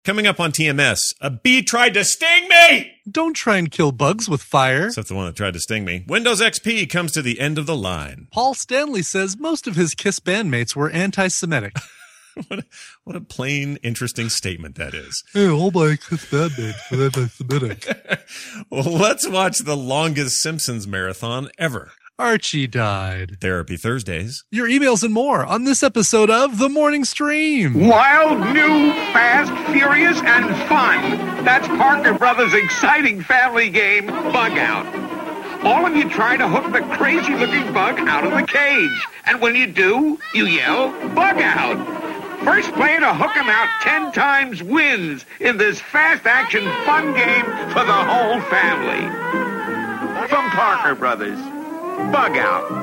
Coming up on TMS, a bee tried to sting me! Don't try and kill bugs with fire. Except the one that tried to sting me. Windows XP comes to the end of the line. Paul Stanley says most of his KISS bandmates were anti-Semitic. What a plain, interesting statement that is. Hey, all my KISS bandmates were anti-Semitic. Well, let's watch the longest Simpsons marathon ever. Archie died. Therapy Thursdays. Your emails and more on this episode of The Morning Stream. Wild, new, fast, furious, and fun. That's Parker Brothers' exciting family game, Bug Out. All of you try to hook the crazy-looking bug out of the cage. And when you do, you yell, Bug Out. First player to hook him out 10 times wins in this fast-action fun game for the whole family. From Parker Brothers. Bug Out.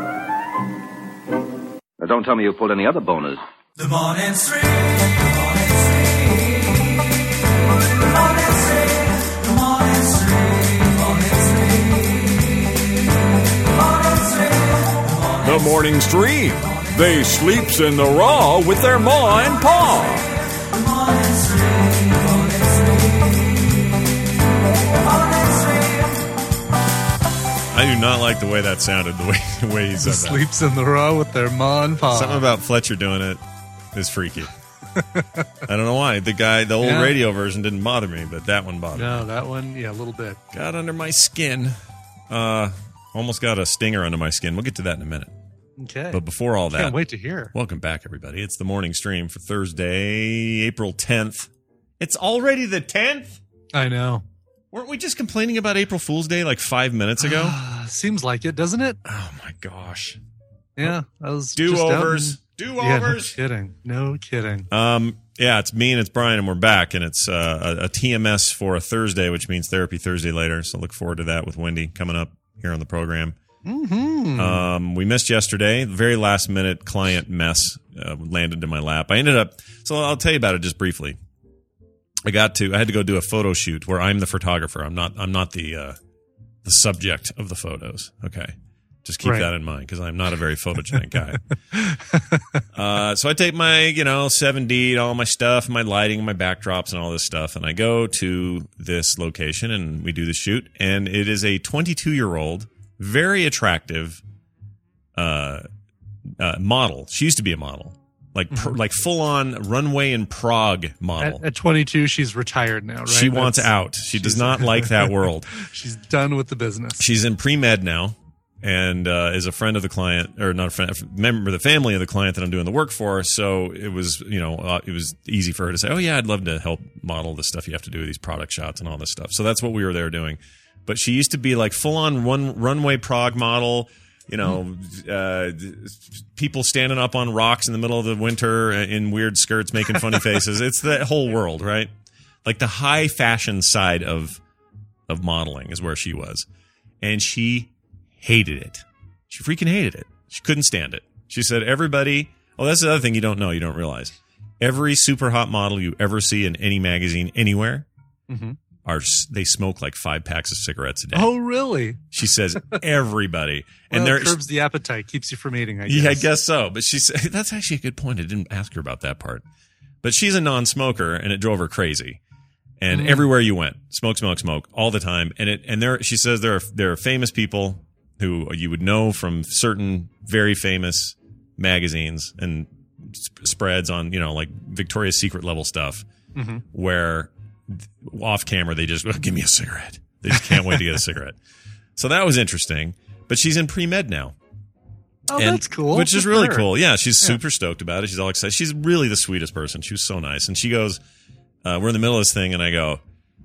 Now, don't tell me you pulled any other boners. The Morning Stream. The Morning Stream. The Morning Stream. The Morning Stream. The Morning Stream. They sleeps in the raw with their ma and pa. The Morning Stream. The Morning Stream. The Morning Stream. I do not like the way that sounded, the way he said that. Sleeps in the raw with their ma and pa. Something about Fletcher doing it is freaky. I don't know why. The old radio version didn't bother me, but that one bothered me. No, that one, a little bit. Got under my skin. Almost got a stinger under my skin. We'll get to that in a minute. Okay. But before all that, Can't wait to hear. Welcome back, everybody. It's the morning stream for Thursday, April 10th. It's already the 10th? I know. Weren't we just complaining about April Fool's Day like 5 minutes ago? Seems like it, doesn't it? Oh, my gosh. Yeah. I was Do-overs. Do-overs. Yeah, no kidding. Yeah, it's me and it's Brian, and we're back, and it's a TMS for a Thursday, which means Therapy Thursday later, so look forward to that with Wendy coming up here on the program. Mm-hmm. We missed yesterday. The very last minute client mess landed in my lap. I ended up, so I'll tell you about it just briefly. I had to go do a photo shoot where I'm the photographer. I'm not the subject of the photos. Okay. Just keep that in mind because I'm not a very photogenic guy. So I take my, 7D, all my stuff, my lighting, my backdrops and all this stuff. And I go to this location and we do the shoot. And it is a 22-year-old, very attractive model. She used to be a model. Like full-on runway in Prague model. At 22, she's retired now, right? She wants out. She does not like that world. She's done with the business. She's in pre-med now and is a friend of the client, or not a friend, a member of the family of the client that I'm doing the work for. So it was, it was easy for her to say, oh, yeah, I'd love to help model the stuff you have to do with these product shots and all this stuff. So that's what we were there doing. But she used to be like full-on runway Prague model. People standing up on rocks in the middle of the winter in weird skirts making funny faces. It's the whole world, right? Like the high fashion side of modeling is where she was. And she hated it. She freaking hated it. She couldn't stand it. She said, everybody, that's the other thing you don't know, you don't realize. Every super hot model you ever see in any magazine anywhere, they smoke like 5 packs of cigarettes a day. Oh, really? She says everybody. And it curbs the appetite, keeps you from eating, I guess. Yeah, I guess so. But she said, that's actually a good point. I didn't ask her about that part. But she's a non-smoker, and it drove her crazy. And everywhere you went, smoke, all the time. And she says there are famous people who you would know from certain very famous magazines and spreads on, like Victoria's Secret level stuff, where off camera they just give me a cigarette. They just can't wait to get a cigarette. So that was interesting. But she's in pre-med now. Oh, that's cool. Which is really cool. Yeah, she's super stoked about it. She's all excited. She's really the sweetest person. She was so nice. And she goes, we're in the middle of this thing, and I go,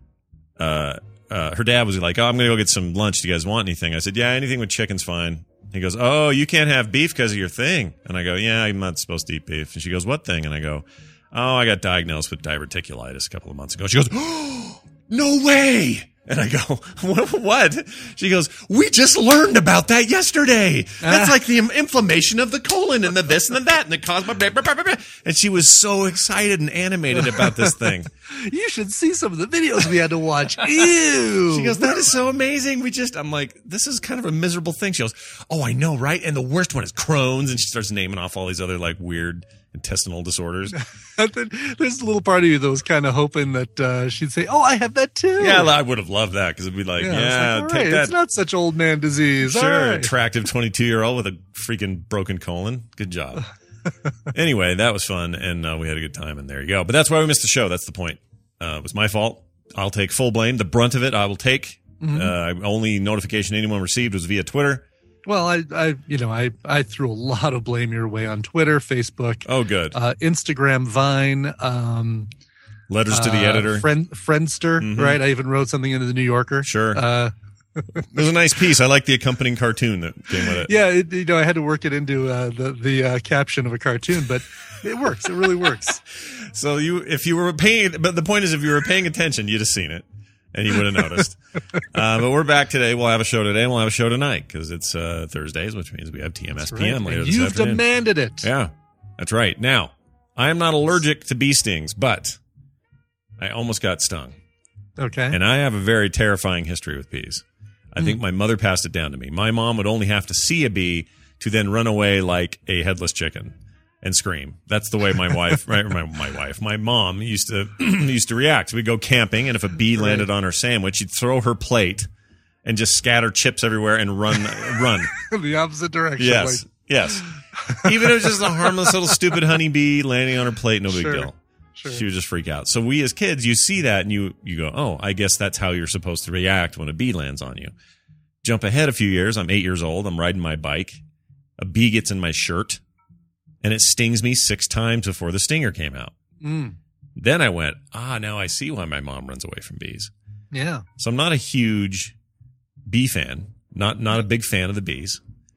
her dad was like, oh, I'm going to go get some lunch. Do you guys want anything? I said, yeah, anything with chicken's fine. He goes, oh, you can't have beef because of your thing. And I go, yeah, I'm not supposed to eat beef. And she goes, what thing? And I go, oh, I got diagnosed with diverticulitis a couple of months ago. She goes, oh, no way. And I go, what? She goes, we just learned about that yesterday. That's like the inflammation of the colon and the this and the that and the cause. Blah, blah, blah, blah, blah. And she was so excited and animated about this thing. You should see some of the videos we had to watch. Ew. She goes, that is so amazing. I'm like, this is kind of a miserable thing. She goes, oh, I know, right? And the worst one is Crohn's. And she starts naming off all these other like weird intestinal disorders. And then there's a little part of you that was kind of hoping that she'd say, "Oh, I have that too." Yeah, I would have loved that because it'd be like, it's yeah, all take right, that. It's not such old man disease. Sure, All right. attractive 22-year-old with a freaking broken colon. Good job. Anyway, that was fun, and we had a good time, and there you go. But that's why we missed the show. That's the point. It was my fault. I'll take full blame. The brunt of it, I will take. Only notification anyone received was via Twitter. Well, I threw a lot of blame your way on Twitter, Facebook, Oh, good. Instagram, Vine, Letters to the editor. Friendster, right? I even wrote something into the New Yorker. Sure. It was a nice piece. I like the accompanying cartoon that came with it. Yeah, I had to work it into the caption of a cartoon, but it works. It really works. So if you were paying, but the point is, if you were paying attention, you'd have seen it. And you would have noticed. But we're back today. We'll have a show today and we'll have a show tonight because it's Thursdays, which means we have TMS PM later this You've afternoon. demanded it. Yeah, that's right. Now, I am not allergic to bee stings, but I almost got stung. Okay. And I have a very terrifying history with bees. I think my mother passed it down to me. My mom would only have to see a bee to then run away like a headless chicken and scream. That's the way my wife, right? My mom used to react. We'd go camping, and if a bee landed on her sandwich, she'd throw her plate and just scatter chips everywhere and run. The opposite direction. Yes, yes. Even if it was just a harmless little stupid honeybee landing on her plate, no big deal. Sure. She would just freak out. So we as kids, you see that and you go, oh, I guess that's how you're supposed to react when a bee lands on you. Jump ahead a few years. I'm 8 years old. I'm riding my bike. A bee gets in my shirt. And it stings me 6 times before the stinger came out. Then I went, now I see why my mom runs away from bees. Yeah. So I'm not a huge bee fan, not a big fan of the bees.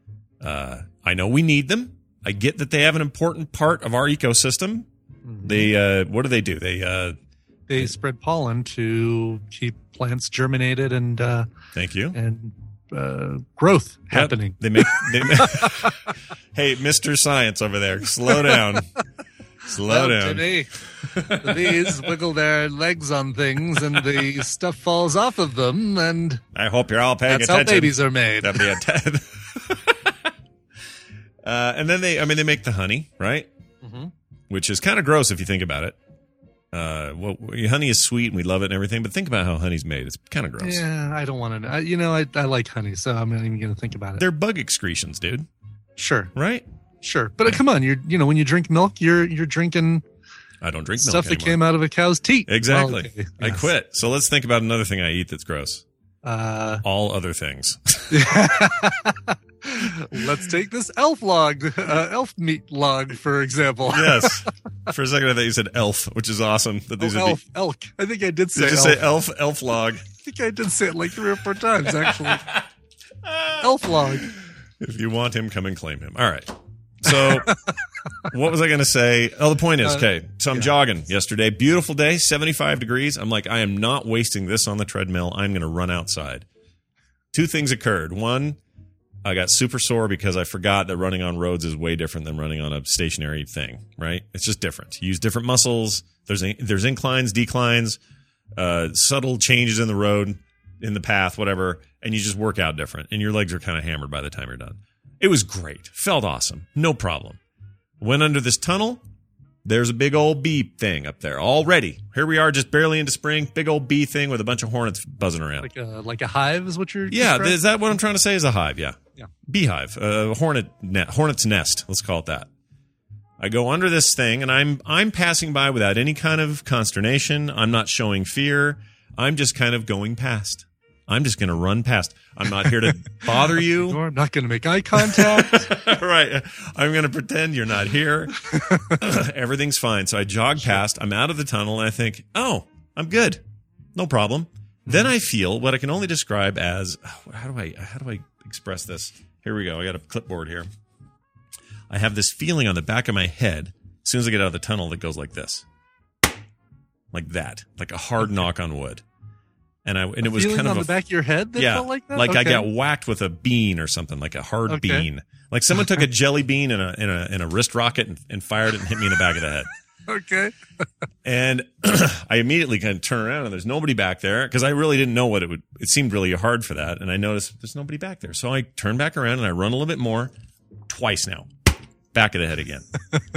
I know we need them. I get that they have an important part of our ecosystem. They, what do? They spread pollen to keep plants germinated and Thank you. and growth happening. They make hey, Mr. Science over there, slow down. Slow down. Jimmy, the bees wiggle their legs on things and the stuff falls off of them, and I hope you're all paying that's attention. how babies are made. That'd be and then they make the honey, right? Which is kind of gross if you think about it. Honey is sweet and we love it and everything, but think about how honey's made. It's kind of gross. Yeah, I don't want to know. I like honey, so I'm not even going to think about it. They're bug excretions, dude. Sure. Right? Sure. But come on, when you drink milk, you're drinking I don't drink milk stuff that anymore. came out of a cow's teat. Exactly. Well, okay. I Yes. quit. So let's think about another thing I eat that's gross. All other things. Let's take this elf meat log, for example. Yes. For a second I thought you said elf, which is awesome. That these are elk. I think I did say Did you elf. say elf log? I think I did say it like 3 or 4 times, actually. Elf log. If you want him, come and claim him. All right. So, what was I going to say? Oh, the point is, okay. So I'm jogging yesterday. Beautiful day, 75 degrees. I'm like, I am not wasting this on the treadmill. I'm going to run outside. 2 things occurred. One, I got super sore because I forgot that running on roads is way different than running on a stationary thing, right? It's just different. You use different muscles. There's inclines, declines, subtle changes in the road, in the path, whatever, and you just work out different. And your legs are kind of hammered by the time you're done. It was great. Felt awesome. No problem. Went under this tunnel. There's a big old bee thing up there already. Here we are, just barely into spring. Big old bee thing with a bunch of hornets buzzing around. Like a hive is what you're Yeah, describing? is that what I'm trying to say? Is a hive? Yeah. Yeah. Beehive, hornet's nest. Let's call it that. I go under this thing, and I'm passing by without any kind of consternation. I'm not showing fear. I'm just kind of going past. I'm just going to run past. I'm not here to bother you. I'm not going to make eye contact. Right. I'm going to pretend you're not here. Everything's fine. So I jog past. I'm out of the tunnel, and I think, oh, I'm good. No problem. Then I feel what I can only describe as, how do I express this? Here we go. I got a clipboard here. I have this feeling on the back of my head as soon as I get out of the tunnel that goes like this. Like that. Like a hard knock on wood. And it was kind of on the back of your head that felt like that? Like I Okay. got whacked with a bean or something, like a hard Okay. bean. Like someone took a jelly bean in a wrist rocket and fired it and hit me in the back of the head. Okay. And I immediately kind of turn around and there's nobody back there because I really didn't know what it seemed really hard for that. And I noticed there's nobody back there. So I turn back around and I run a little bit more, twice now. back of the head again.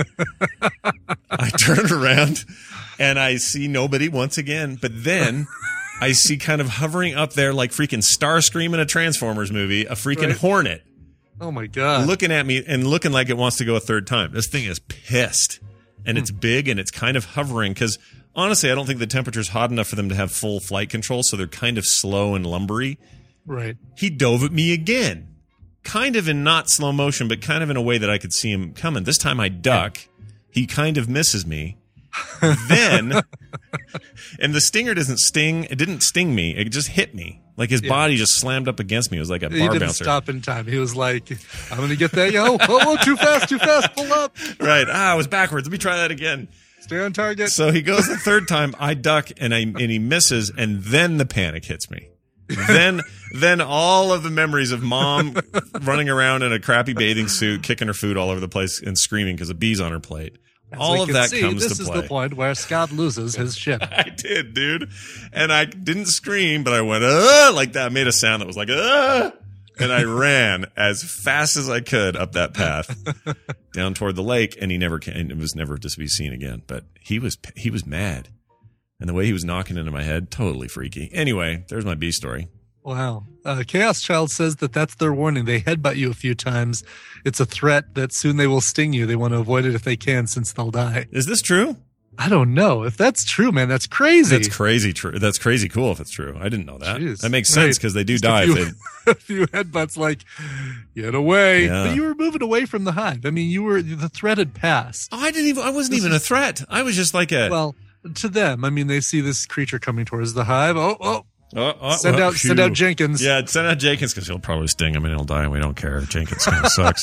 I turn around and I see nobody once again, but then I see kind of hovering up there like freaking Starscream in a Transformers movie, a freaking hornet Oh my God. looking at me and looking like it wants to go a third time. This thing is pissed, and it's big and it's kind of hovering because honestly, I don't think the temperature's hot enough for them to have full flight control, so they're kind of slow and lumbery. Right. He dove at me again. Kind of in not slow motion, but kind of in a way that I could see him coming. This time I duck. He kind of misses me. Then, and the stinger doesn't sting. It didn't sting me. It just hit me. Like his body just slammed up against me. It was like a He bar didn't bouncer. stop in time. He was like, I'm going to get that. Oh, too fast, pull up. Right. I was backwards. Let me try that again. Stay on target. So he goes the third time. I duck and he misses, and then the panic hits me. Then all of the memories of mom running around in a crappy bathing suit, kicking her food all over the place and screaming because a bee's on her plate. As All we of can that see, comes this to is play. the point where Scott loses his ship. I did, dude. And I didn't scream, but I went, like that. I made a sound that was like, and I ran as fast as I could up that path down toward the lake. And he never came. It was never to be seen again, but he was mad. And the way he was knocking into my head, totally freaky. Anyway, there's my bee story. Wow. Chaos Child says that's their warning. They headbutt you a few times. It's a threat that soon they will sting you. They want to avoid it if they can, since they'll die. Is this true? I don't know. If that's true, man, that's crazy. That's crazy true. That's crazy cool if it's true. I didn't know that. Jeez. That makes sense Right. because they do Just die. A few headbutts like, get away. Yeah. But you were moving away from the hive. I mean, the threat had passed. I wasn't even a threat. I was just like a. Well, to them, I mean, they see this creature coming towards the hive. Send phew. out Jenkins. Yeah, send out Jenkins because he'll probably sting him and he'll die and we don't care. Jenkins kind of sucks.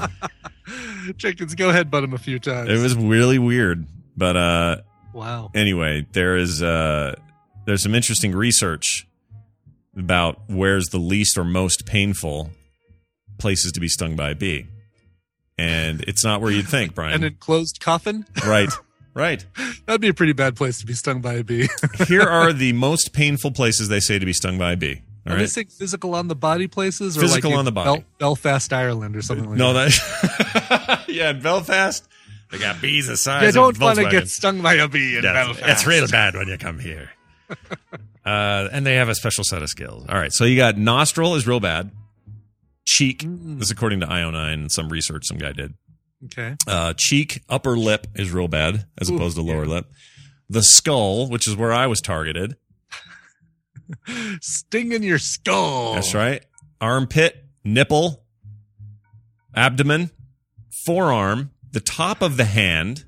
Jenkins, go headbutt him a few times. It was really weird. But wow. anyway, there's some interesting research about where's the least or most painful places to be stung by a bee. And it's not where you'd think, Brian. An enclosed coffin? Right. That'd be a pretty bad place to be stung by a bee. Here are the most painful places they say to be stung by a bee. All Are they right. saying physical on the body places? Or Physical like on the body. Belfast, Ireland or something like No, that? that. Yeah, in Belfast, they got bees the size You of don't want to Volkswagen. get stung by a bee in Belfast. It's real bad when you come here. And they have a special set of skills. All right, so you got nostril is real bad. Cheek, this is according to IO9 and some research some guy did. Okay. Cheek, upper lip is real bad as opposed to lower lip. The skull, which is where I was targeted. Sting in your skull. That's right. Armpit, nipple, abdomen, forearm, the top of the hand,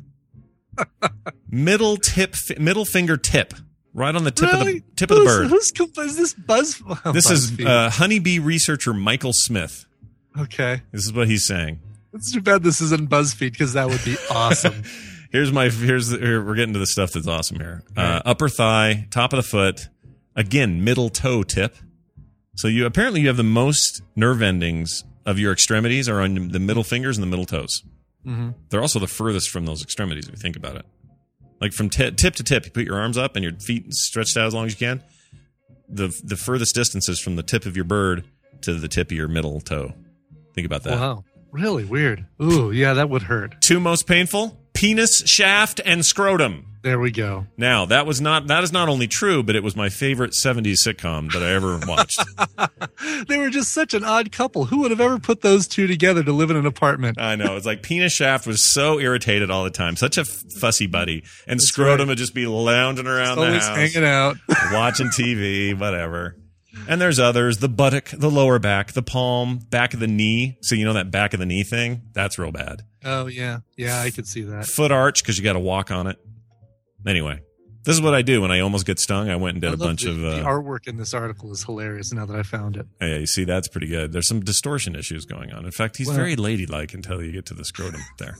middle finger tip, right on the tip Really? of the bird. Is this Buzz? This is BuzzFeed. honeybee researcher Michael Smith. Okay. This is what he's saying. It's too bad this isn't BuzzFeed because that would be awesome. Here, we're getting to the stuff that's awesome here. Upper thigh, top of the foot, again, middle toe tip. So you have the most nerve endings of your extremities are on the middle fingers and the middle toes. Mm-hmm. They're also the furthest from those extremities if you think about it. Like from tip to tip, you put your arms up and your feet stretched out as long as you can. The furthest distance is from the tip of your bird to the tip of your middle toe. Think about that. Wow. Really weird. Ooh, yeah, that would hurt. Two most painful: penis, shaft, and scrotum. There we go. Now, that is not only true, but it was my favorite 70s sitcom that I ever watched. They were just such an odd couple. Who would have ever put those two together to live in an apartment? I know. It's like penis shaft was so irritated all the time. Such a fussy buddy. And scrotum would just be lounging around the Always house. hanging out. Watching TV, whatever. And there's others. The buttock, the lower back, the palm, back of the knee. So you know that back of the knee thing? That's real bad. Oh, yeah. Yeah, I could see that. Foot arch because you got to walk on it. Anyway, this is what I do when I almost get stung. I went and did I a love bunch the of... the artwork in this article is hilarious now that I found it. Yeah, you see, that's pretty good. There's some distortion issues going on. In fact, he's very ladylike until you get to the scrotum there.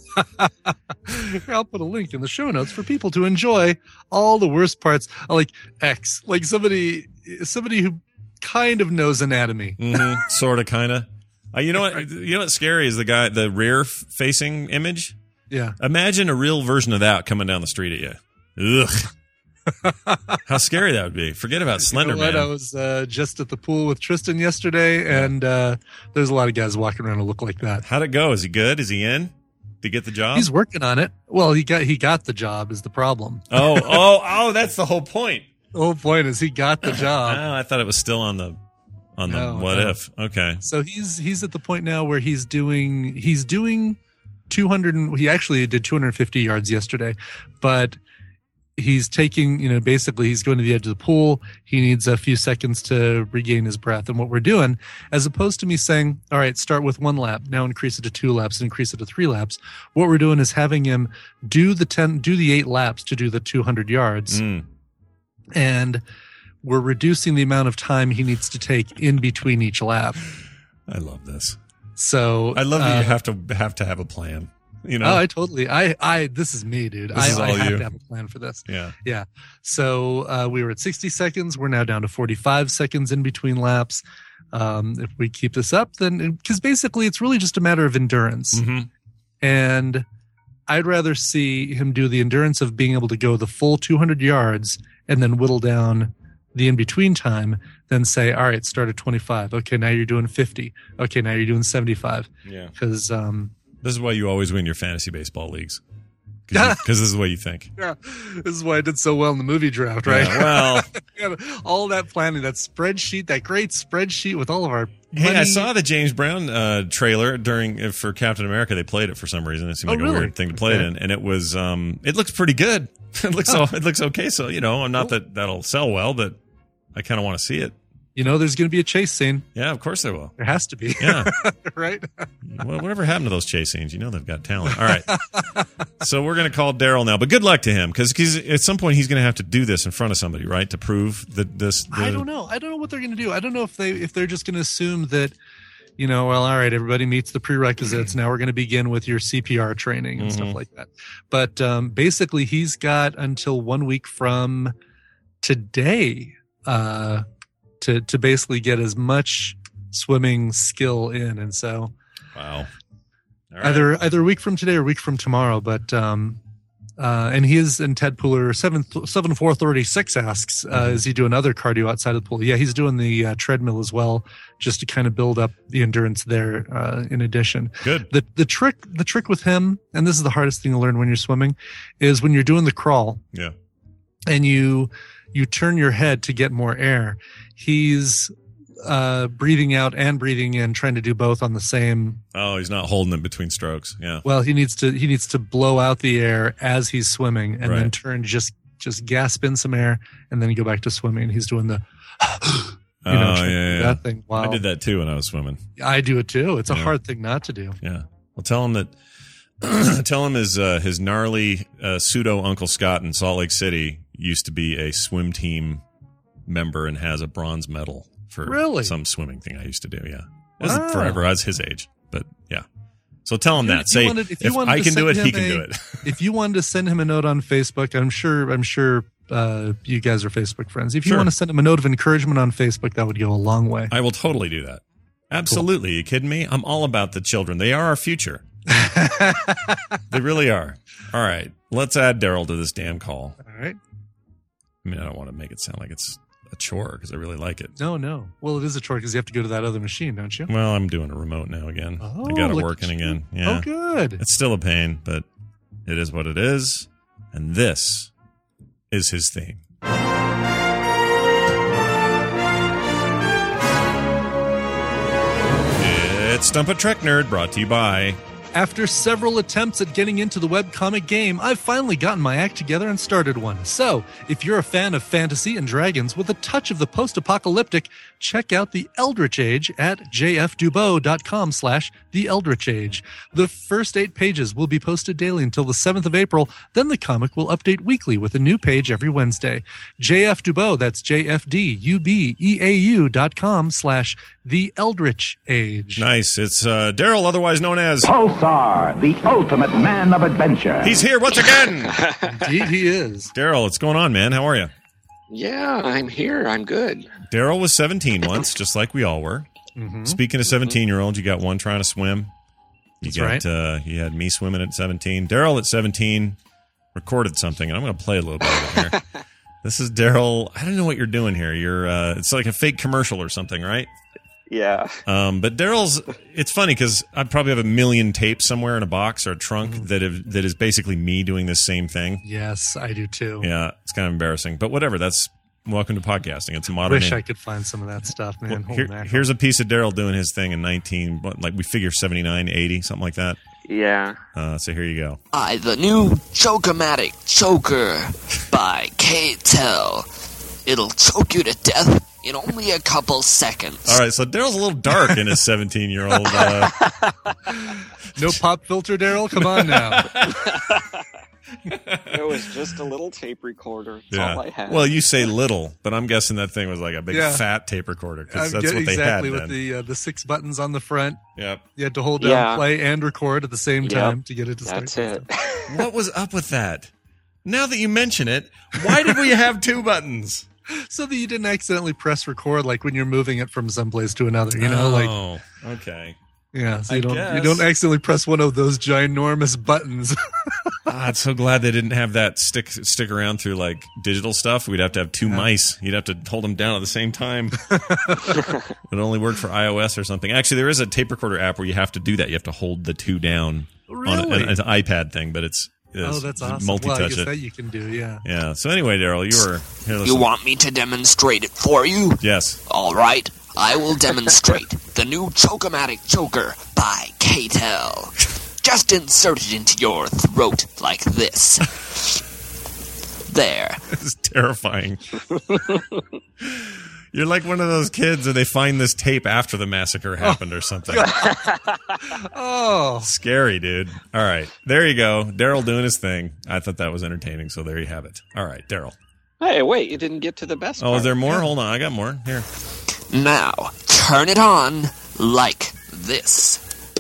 I'll put a link in the show notes for people to enjoy all the worst parts. Like X, like somebody who kind of knows anatomy. Mm-hmm. Sort of, kind of. You know what's scary is the rear facing image. Yeah. Imagine a real version of that coming down the street at you. Ugh. How scary that would be. Forget about Slender Man. Man. I was just at the pool with Tristan yesterday, and there's a lot of guys walking around who look like that. How'd it go? Is he good? Is he in? to get the job? He's working on it. Well, he got the job is the problem. Oh, that's the whole point. The whole point is he got the job. Oh, I thought it was still on the No, what no. if. Okay. So he's at the point now where he's doing 200. He actually did 250 yards yesterday, but he's taking, basically he's going to the edge of the pool. He needs a few seconds to regain his breath. And what we're doing, as opposed to me saying, all right, start with 1 lap, now increase it to 2 laps, and increase it to 3 laps. What we're doing is having him do the 8 laps to do the 200 yards. And we're reducing the amount of time he needs to take in between each lap. I love this. So I love that you have to have a plan. Oh, I totally. This is me, dude. This is I all have you. to have a plan for this. Yeah. Yeah. So we were at 60 seconds. We're now down to 45 seconds in between laps. If we keep this up, then because basically it's really just a matter of endurance. Mm-hmm. And I'd rather see him do the endurance of being able to go the full 200 yards and then whittle down the in-between time than say, all right, start at 25. Okay, now you're doing 50. Okay, now you're doing 75. Yeah. Because this is why you always win your fantasy baseball leagues. Because this is what you think. yeah, this is why I did so well in the movie draft, right? Yeah, well, all that planning, that spreadsheet, that great spreadsheet with all of our hey, money. I saw the James Brown trailer for Captain America. They played it for some reason. It seemed like really? a weird thing to play it in, and it was it looks pretty good. It looks okay. So I'm not that that'll sell well, but I kind of want to see it. There's going to be a chase scene. Yeah, of course they will. There has to be. Yeah. Right? Well, whatever happened to those chase scenes? They've got talent. All right. So we're going to call Daryl now, but good luck to him because at some point he's going to have to do this in front of somebody, right? To prove that this. I don't know. I don't know what they're going to do. I don't know if they're just going to assume that, well, all right, everybody meets the prerequisites. Now we're going to begin with your CPR training and stuff like that. But basically, he's got until 1 week from today to basically get as much swimming skill in. And so wow. All right. either a week from today or a week from tomorrow. But and he is, and Ted Pooler 7436 asks, is he doing other cardio outside of the pool? Yeah, he's doing the treadmill as well, just to kind of build up the endurance there. In addition, Good. The trick with him, and this is the hardest thing to learn when you're swimming, is when you're doing the crawl. Yeah. And you turn your head to get more air. He's breathing out and breathing in, trying to do both on the same. Oh, he's not holding it between strokes. Yeah. Well, he needs to blow out the air as he's swimming, and then Right. turn, just gasp in some air, and then go back to swimming. And he's doing the, Yeah. that thing. Wow, I did that too when I was swimming. I do it too. It's a Yeah. hard thing not to do. Yeah. Well, tell him that. Tell him his gnarly pseudo Uncle Scott in Salt Lake City used to be a swim team member and has a bronze medal for Really? some swimming thing I used to do. Yeah. This Wow. is forever. I was his age, but yeah. So tell him that. If you Say wanted- if you if wanted I to can do it, send he him can a- do it. If you wanted to send him a note on Facebook, I'm sure you guys are Facebook friends. If you Sure. want to send him a note of encouragement on Facebook, that would go a long way. I will totally do that. Absolutely. You kidding me? I'm all about the children. They are our future. They really are. All right. Let's add Daryl to this damn call. All right. I mean, I don't want to make it sound like it's a chore because I really like it. No. Well, it is a chore because you have to go to that other machine, don't you? Well, I'm doing a remote now again. Oh, I got it look working at you. again. Yeah. Oh, good. It's still a pain, but it is what it is. And this is his theme. It's Stump a Trek Nerd, brought to you by... After several attempts at getting into the webcomic game, I've finally gotten my act together and started one. So, if you're a fan of fantasy and dragons with a touch of the post-apocalyptic, check out The Eldritch Age at jfdubeau.com/The Eldritch Age. The first 8 pages will be posted daily until the 7th of April. Then the comic will update weekly with a new page every Wednesday. JF Dubeau, that's jfdubeau.com/The Eldritch Age. Nice. It's Daryl, otherwise known as... Pulsar, the ultimate man of adventure. He's here once again! Indeed he is. Daryl, what's going on, man? How are you? Yeah, I'm here. I'm good. Daryl was 17 once, just like we all were. Mm-hmm. Speaking of 17-year-olds, you got one trying to swim. That's right. You had me swimming at 17. Daryl at 17 recorded something, and I'm going to play a little bit of it here. This is Daryl. I don't know what you're doing here. You're it's like a fake commercial or something, right? Yeah. But Daryl's, it's funny because I probably have a million tapes somewhere in a box or a trunk that is basically me doing this same thing. Yes, I do too. Yeah, it's kind of embarrassing, but whatever. That's welcome to podcasting. It's a modern. Wish I could find some of that stuff, man. Here's a piece of Daryl doing his thing in we figure 79, 80, something like that. Yeah. So here you go. The new Chocomatic Choker by K-Tel. It'll choke you to death in only a couple seconds. All right, so Daryl's a little dark in his 17-year-old. No pop filter, Daryl? Come on now. It was just a little tape recorder. That's all I had. Well, you say little, but I'm guessing that thing was like a big fat tape recorder because that's what they had with then. the 6 buttons on the front. Yep. You had to hold down play and record at the same time to get it to start. That's it. What was up with that? Now that you mention it, why did we have 2 buttons? So that you didn't accidentally press record, like when you're moving it from someplace to another. Oh, okay. Yeah, so you don't accidentally press one of those ginormous buttons. I'm so glad they didn't have that stick around through like digital stuff. We'd have to have 2 mice. You'd have to hold them down at the same time. It only worked for iOS or something. Actually, there is a tape recorder app where you have to do that. You have to hold the 2 down on an iPad thing, but it's that's awesome. Multi-touch well, I guess that you can do, yeah. Yeah. So anyway, Daryl, you were here. You want me to demonstrate it for you? Yes. All right. I will demonstrate the new Chocomatic Choker by K-Tel. Just insert it into your throat like this. There. This is terrifying. You're like one of those kids and they find this tape after the massacre happened or something. Oh. Scary, dude. All right. There you go. Daryl doing his thing. I thought that was entertaining, so there you have it. All right, Daryl. Hey, wait, you didn't get to the best part. Is there more? Hold on. I got more. Here. Now, turn it on like this.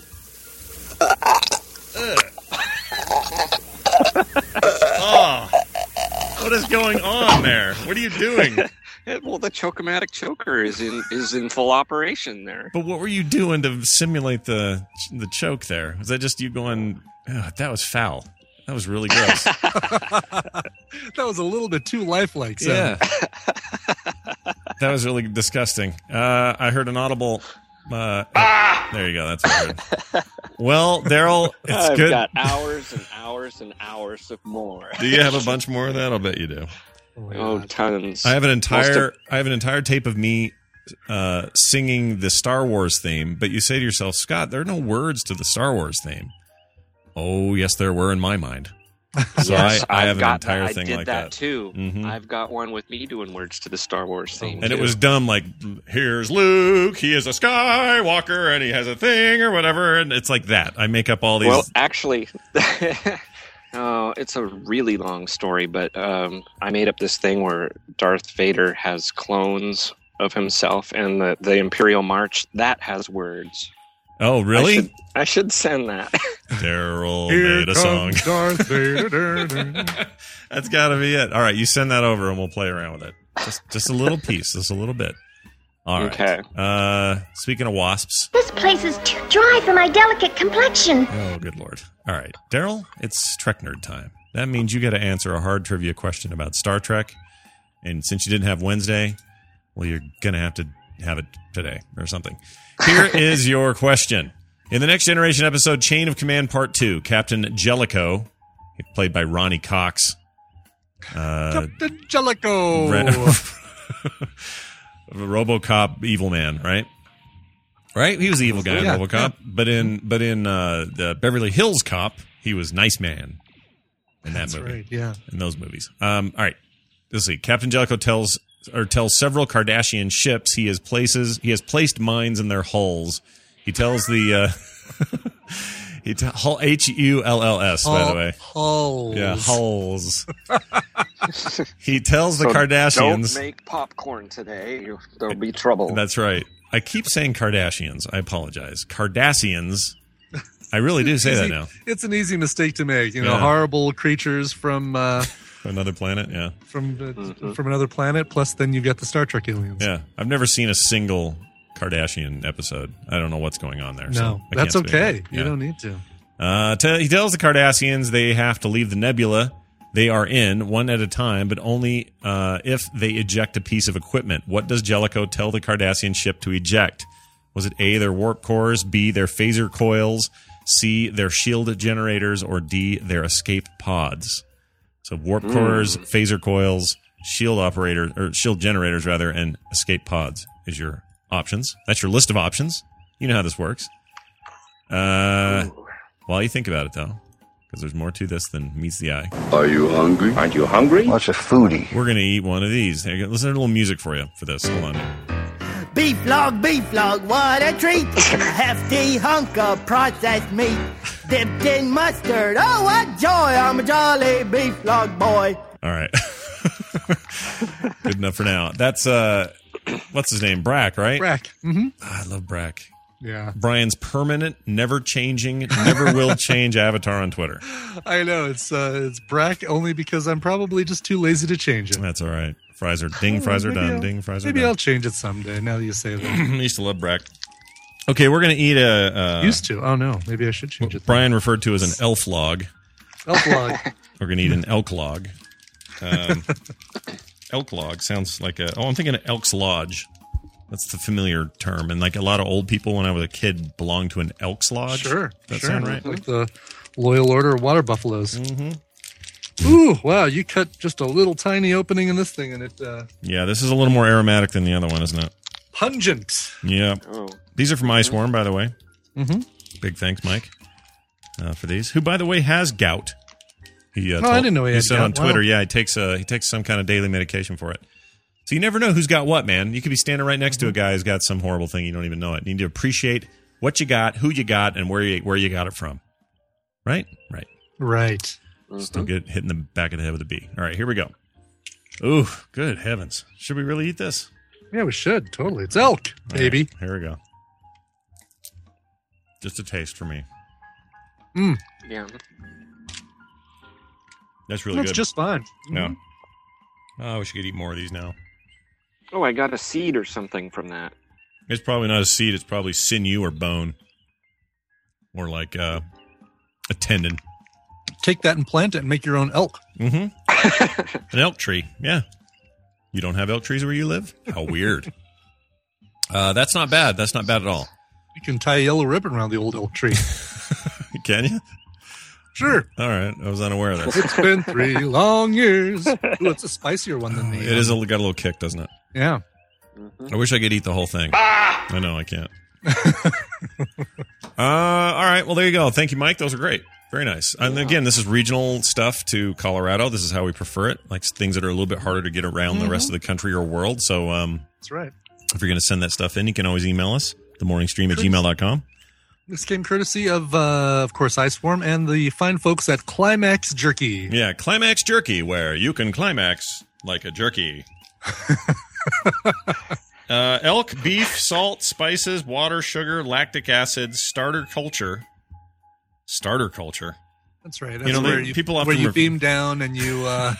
Oh. What is going on there? What are you doing? Well, the Chocomatic Choker is in full operation there. But what were you doing to simulate the choke there? Was that just you going, that was foul? That was really gross. That was a little bit too lifelike. So. Yeah. That was really disgusting. I heard an audible... there you go. That's what I heard. Well, Daryl, it's good. I've got hours and hours and hours of more. Do you have a bunch more of that? I'll bet you do. Oh, tons. I have an entire tape of me singing the Star Wars theme, but you say to yourself, Scott, there are no words to the Star Wars theme. Oh, yes, there were in my mind. So yes, I have an entire thing like that. I did that too. Mm-hmm. I've got one with me doing words to the Star Wars theme. And it was dumb, like, here's Luke, he is a Skywalker, and he has a thing or whatever, and it's like that. I make up all these... Well, actually... it's a really long story, but I made up this thing where Darth Vader has clones of himself, and the Imperial March, that has words. Oh, really? I should send that. Daryl made a song. Darth Vader. That's got to be it. All right, you send that over, and we'll play around with it. Just a little piece, just a little bit. All right. Okay. Speaking of wasps. This place is too dry for my delicate complexion. Oh, good Lord. All right. Daryl, it's Trek Nerd time. That means you got to answer a hard trivia question about Star Trek. And since you didn't have Wednesday, well, you're going to have it today or something. Here is your question. In the Next Generation episode Chain of Command Part 2, Captain Jellicoe, played by Ronnie Cox. Captain Jellicoe. RoboCop evil man, right? Right? He was the evil guy in RoboCop. Yeah. But in the Beverly Hills Cop, he was nice man in that movie. Right, yeah. In those movies. All right. Let's see. Captain Jellicoe tells several Kardashian ships he has placed mines in their hulls. He tells the Hulls, by the way. Hulls. Yeah, hulls. He tells the Kardashians, don't make popcorn today. There'll be trouble. That's right. I keep saying Kardashians. I apologize. Cardassians. I really do say that now. It's an easy mistake to make. Horrible creatures from another planet. Yeah, from another planet. Plus, then you've got the Star Trek aliens. Yeah, I've never seen a single Kardashian episode. I don't know what's going on there. No, so that's okay. You don't need to. He tells the Cardassians they have to leave the nebula they are in one at a time, but only if they eject a piece of equipment. What does Jellicoe tell the Cardassian ship to eject? Was it A, their warp cores, B, their phaser coils, C, their shield generators, or D, their escape pods? So warp cores, phaser coils, shield generators rather, and escape pods is your options. That's your list of options. You know how this works. While you think about it, though, because there's more to this than meets the eye. Are you hungry? Aren't you hungry? What's a foodie? We're going to eat one of these. Here you go. Listen to a little music for you for this. Hold on. Beef log, what a treat. A hefty hunk of processed meat dipped in mustard. Oh, what joy. I'm a jolly beef log boy. All right. Good enough for now. That's, what's his name? Brack, right? Brack. Mm-hmm. I love Brack. Yeah. Brian's permanent, never changing, never will change avatar on Twitter. I know. It's Brack only because I'm probably just too lazy to change it. That's all right. Fries are done. Ding, fries are done. Maybe I'll change it someday, now that you say that. I used to love Brack. Okay, we're going to eat a... used to. Oh, no. Maybe I should change it. Brian referred to as an elf log. Elf log. We're going to eat an elk log. Elk log sounds like a... Oh, I'm thinking of Elk's Lodge. That's the familiar term. And like a lot of old people when I was a kid belonged to an Elks Lodge. Sure. That sound right? Like the Loyal Order of Water Buffaloes. Mm-hmm. Ooh, wow. You cut just a little tiny opening in this thing and it... Yeah, this is a little more aromatic than the other one, isn't it? Pungent. Yeah. Oh. These are from Iceworm, by the way. Mm-hmm. Big thanks, Mike, for these. Who, by the way, has gout. I didn't know he said gout. on Twitter, Wow. yeah, he takes some kind of daily medication for it. So you never know who's got what, man. You could be standing right next to a guy who's got some horrible thing. You don't even know it. You need to appreciate what you got, who you got, and where you got it from. Right? Right. Right. Still get hit in the back of the head with a bee. All right, here we go. Ooh, good heavens. Should we really eat this? Yeah, we should. Totally. It's elk, baby. Right, here we go. Just a taste for me. Yeah. That's really That's good. just fine. Yeah. Oh, I wish you could eat more of these now. Oh, I got a seed or something from that. It's probably not a seed. It's probably sinew or bone. Or like a tendon. Take that and plant it and make your own elk. Mm-hmm. An elk tree. Yeah. You don't have elk trees where you live? How weird. That's not bad. That's not bad at all. You can tie a yellow ribbon around the old elk tree. Can you? Sure. All right. I was unaware of this. It's been 3 long years. Ooh, it's a spicier one than the... It is got a little kick, doesn't it? Yeah. I wish I could eat the whole thing. I know, I can't. All right. Well, there you go. Thank you, Mike. Those are great. Very nice. And again, this is regional stuff to Colorado. This is how we prefer it. Like things that are a little bit harder to get around the rest of the country or world. So that's right. If you're going to send that stuff in, you can always email us, themorningstream@gmail.com. This came courtesy of course, Iceworm and the fine folks at Climax Jerky. Yeah, Climax Jerky, where you can climax like a jerky. Elk, beef, salt, spices, water, sugar, lactic acid, starter culture. Starter culture. That's right. That's where people where you beam down and you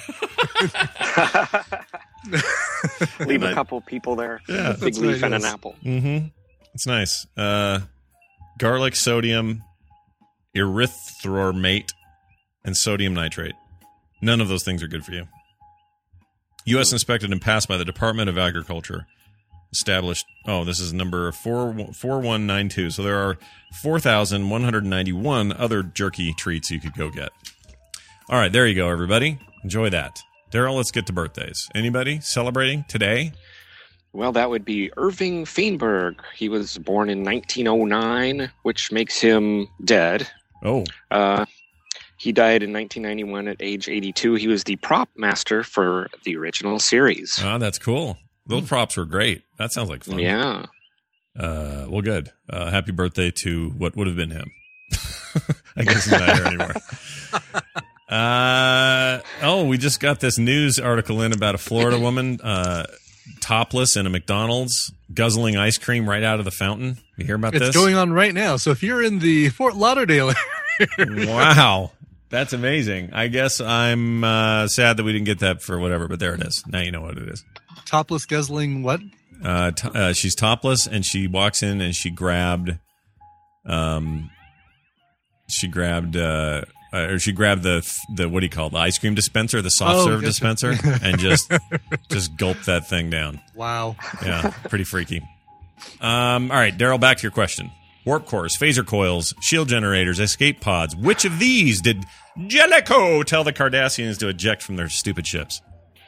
leave a couple people there. Yeah, big leaf and an apple. Mm-hmm. It's nice. Garlic, sodium, erythromate, and sodium nitrate. None of those things are good for you. U.S. inspected and passed by the Department of Agriculture. Established. Oh, this is number 4192. So there are 4,191 other jerky treats you could go get. All right, there you go, everybody. Enjoy that. Daryl, let's get to birthdays. Anybody celebrating today? Well, that would be Irving Feinberg. He was born in 1909, which makes him dead. Oh. He died in 1991 at age 82. He was the prop master for the original series. Oh, that's cool. Those props were great. That sounds like fun. Yeah. Well, good. Happy birthday to what would have been him. I guess he's not here anymore. We just got this news article in about a Florida woman topless in a McDonald's guzzling ice cream right out of the fountain. You hear about this? It's going on right now. So if you're in the Fort Lauderdale area. Wow. That's amazing. I guess I'm sad that we didn't get that for whatever, but there it is. Now you know what it is. Topless guzzling what? She's topless and she walks in and she grabbed the what do you call it? The ice cream dispenser, the soft serve dispenser, and just gulped that thing down. Wow. Yeah, pretty freaky. All right, Daryl, back to your question. Warp cores, phaser coils, shield generators, escape pods. Which of these did Jellicoe tell the Cardassians to eject from their stupid ships?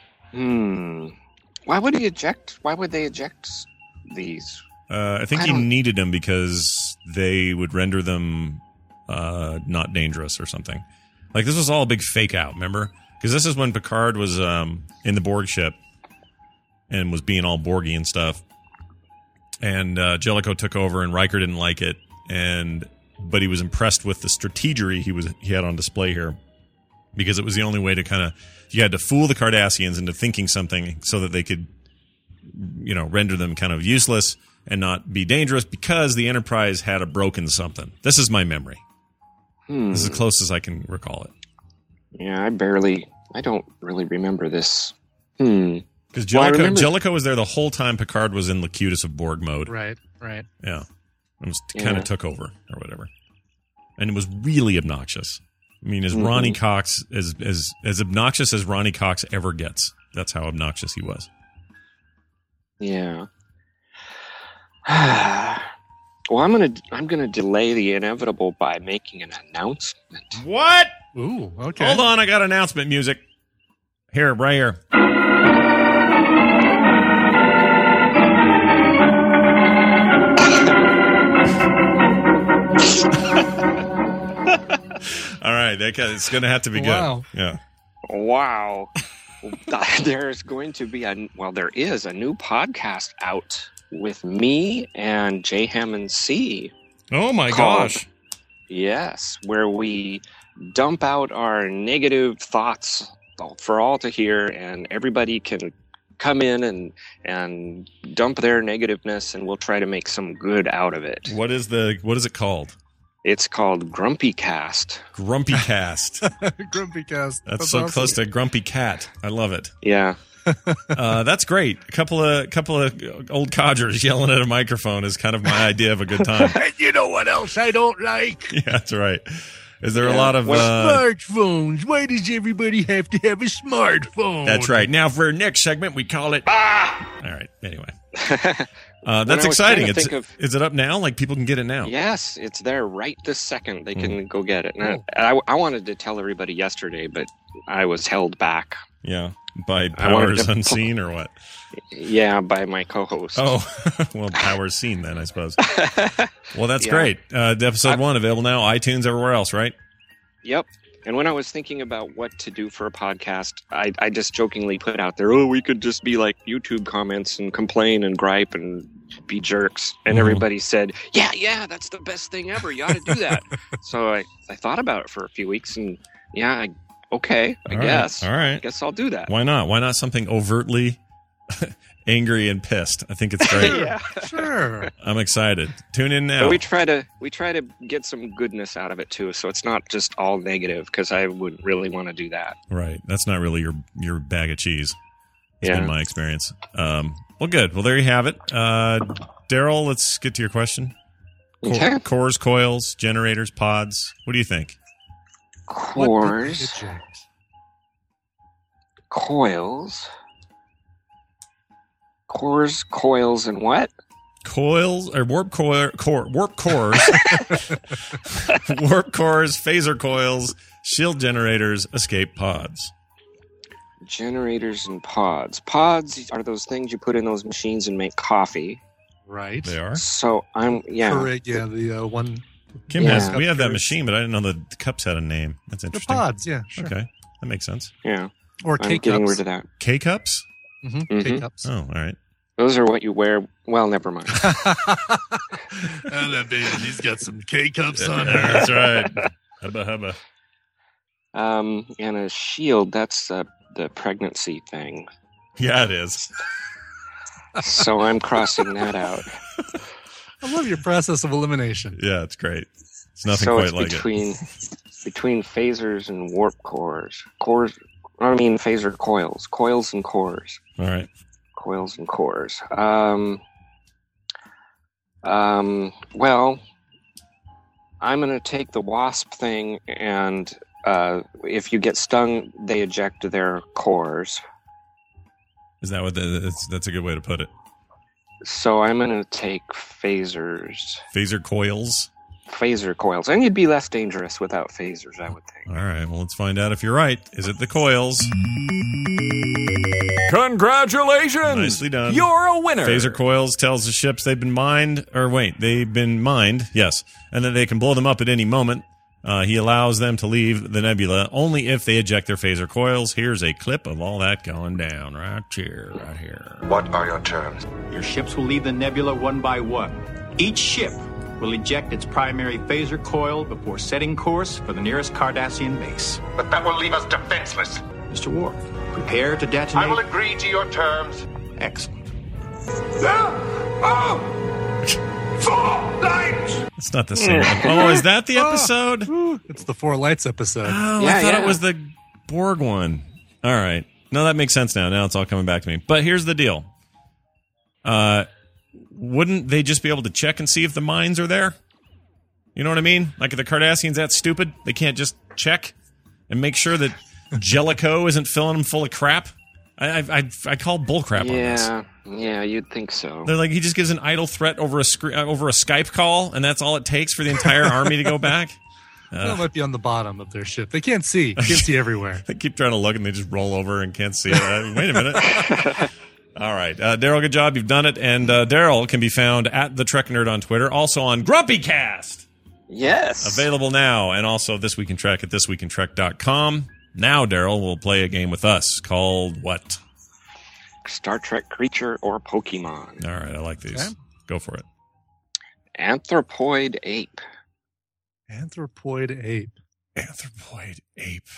Why would he eject? Why would they eject these? I think he needed them because they would render them not dangerous or something. Like, this was all a big fake out, remember? Because this is when Picard was in the Borg ship and was being all Borgy and stuff. And Jellicoe took over, and Riker didn't like it, but he was impressed with the strategery he had on display here, because it was the only way to you had to fool the Cardassians into thinking something so that they could, render them kind of useless and not be dangerous, because the Enterprise had a broken something. This is my memory. This is as close as I can recall it. Yeah, I don't really remember this. Because Jellicoe was there the whole time Picard was in Locutus of Borg mode. Right. Yeah. It was kind of took over or whatever. And it was really obnoxious. I mean, Ronnie Cox, as obnoxious as Ronnie Cox ever gets. That's how obnoxious he was. Yeah. Well, I'm gonna delay the inevitable by making an announcement. What? Ooh, okay. Hold on, I got announcement music. Here, right here. All right, it's going to have to be Wow. good. Yeah. Wow. There's going to be there is a new podcast out with me and J. Hammond C. Oh my gosh. Yes, where we dump out our negative thoughts for all to hear, and everybody can come in and dump their negativeness, and we'll try to make some good out of it. What is it called? It's called Grumpy Cast. Grumpy Cast. Grumpy Cast. That's so awesome. Close to Grumpy Cat. I love it. Yeah. That's great. A couple of old codgers yelling at a microphone is kind of my idea of a good time. And you know what else I don't like? Yeah, that's right. Is there a lot of smartphones? Why does everybody have to have a smartphone? That's right. Now for our next segment, we call it. All right. Anyway, that's exciting. Is it up now? Like, people can get it now? Yes, it's there right this second. They can go get it. And I wanted to tell everybody yesterday, but I was held back. Yeah, by powers unseen or what? Yeah, by my co-host. Oh, well, powers seen then, I suppose. Well, that's great. Episode 1 available now, iTunes, everywhere else, right? Yep. And when I was thinking about what to do for a podcast, I just jokingly put out there, we could just be like YouTube comments and complain and gripe and be jerks. And everybody said, yeah, that's the best thing ever. You ought to do that. So I thought about it for a few weeks, and I guess. All right. I guess I'll do that. Why not? Why not something overtly angry and pissed? I think it's great. Yeah. Sure. I'm excited. Tune in now. But we try to get some goodness out of it too, so it's not just all negative, because I wouldn't really want to do that. Right. That's not really your bag of cheese. It's been my experience. Well, good. Well, there you have it. Daryl, let's get to your question. Okay. Cores, coils, generators, pods. What do you think? Cores, coils, and what? Coils or warp cores, warp cores, phaser coils, shield generators, escape pods. Generators and pods. Pods are those things you put in those machines and make coffee. Right. They are. Correct. Yeah, the one. Kim has. We have that machine, but I didn't know the cups had a name. That's interesting. The pods, yeah, sure. Okay, that makes sense. Yeah. Or I'm getting rid of that. K cups. K cups. Oh, all right. Those are what you wear. Well, never mind. That baby, he's got some K cups on there. That's right. Hubba. And a shield. That's the pregnancy thing. Yeah, it is. So I'm crossing that out. I love your process of elimination. Yeah, it's great. It's nothing quite like it. Between phasers and warp cores. Phaser coils. Coils and cores. All right. Coils and cores. Well, I'm going to take the wasp thing, and if you get stung, they eject their cores. Is that what that's a good way to put it? So I'm going to take phasers. Phaser coils. Phaser coils. And you'd be less dangerous without phasers, I would think. All right, well, let's find out if you're right. Is it the coils? Congratulations! Nicely done. You're a winner. Phaser coils tells the ships they've been mined, yes, and that they can blow them up at any moment. He allows them to leave the nebula only if they eject their phaser coils. Here's a clip of all that going down right here. What are your terms? Your ships will leave the nebula one by one. Each ship will eject its primary phaser coil before setting course for the nearest Cardassian base. But that will leave us defenseless. Mr. Worf, prepare to detonate. I will agree to your terms. Excellent. Four lights! It's not the same. Oh, is that the episode? It's the Four Lights episode. Oh, I thought it was the Borg one. All right. No, that makes sense now. Now it's all coming back to me. But here's the deal. Wouldn't they just be able to check and see if the mines are there? You know what I mean? Like, if the Cardassians that stupid, they can't just check and make sure that Jellicoe isn't filling them full of crap? I call bullcrap on this. Yeah, you'd think so. They're like, he just gives an idle threat over a Skype call, and that's all it takes for the entire army to go back? That might be on the bottom of their ship. They can't see. They can't see everywhere. They keep trying to look, and they just roll over and can't see it. Wait a minute. All right. Daryl, good job. You've done it. And Daryl can be found at The Trek Nerd on Twitter, also on GrumpyCast. Yes. Available now, and also This Week in Trek at thisweekintrek.com. Now, Daryl will play a game with us called what? Star Trek creature or Pokemon. All right, I like these. Okay. Go for it. Anthropoid ape. Anthropoid ape. Anthropoid ape.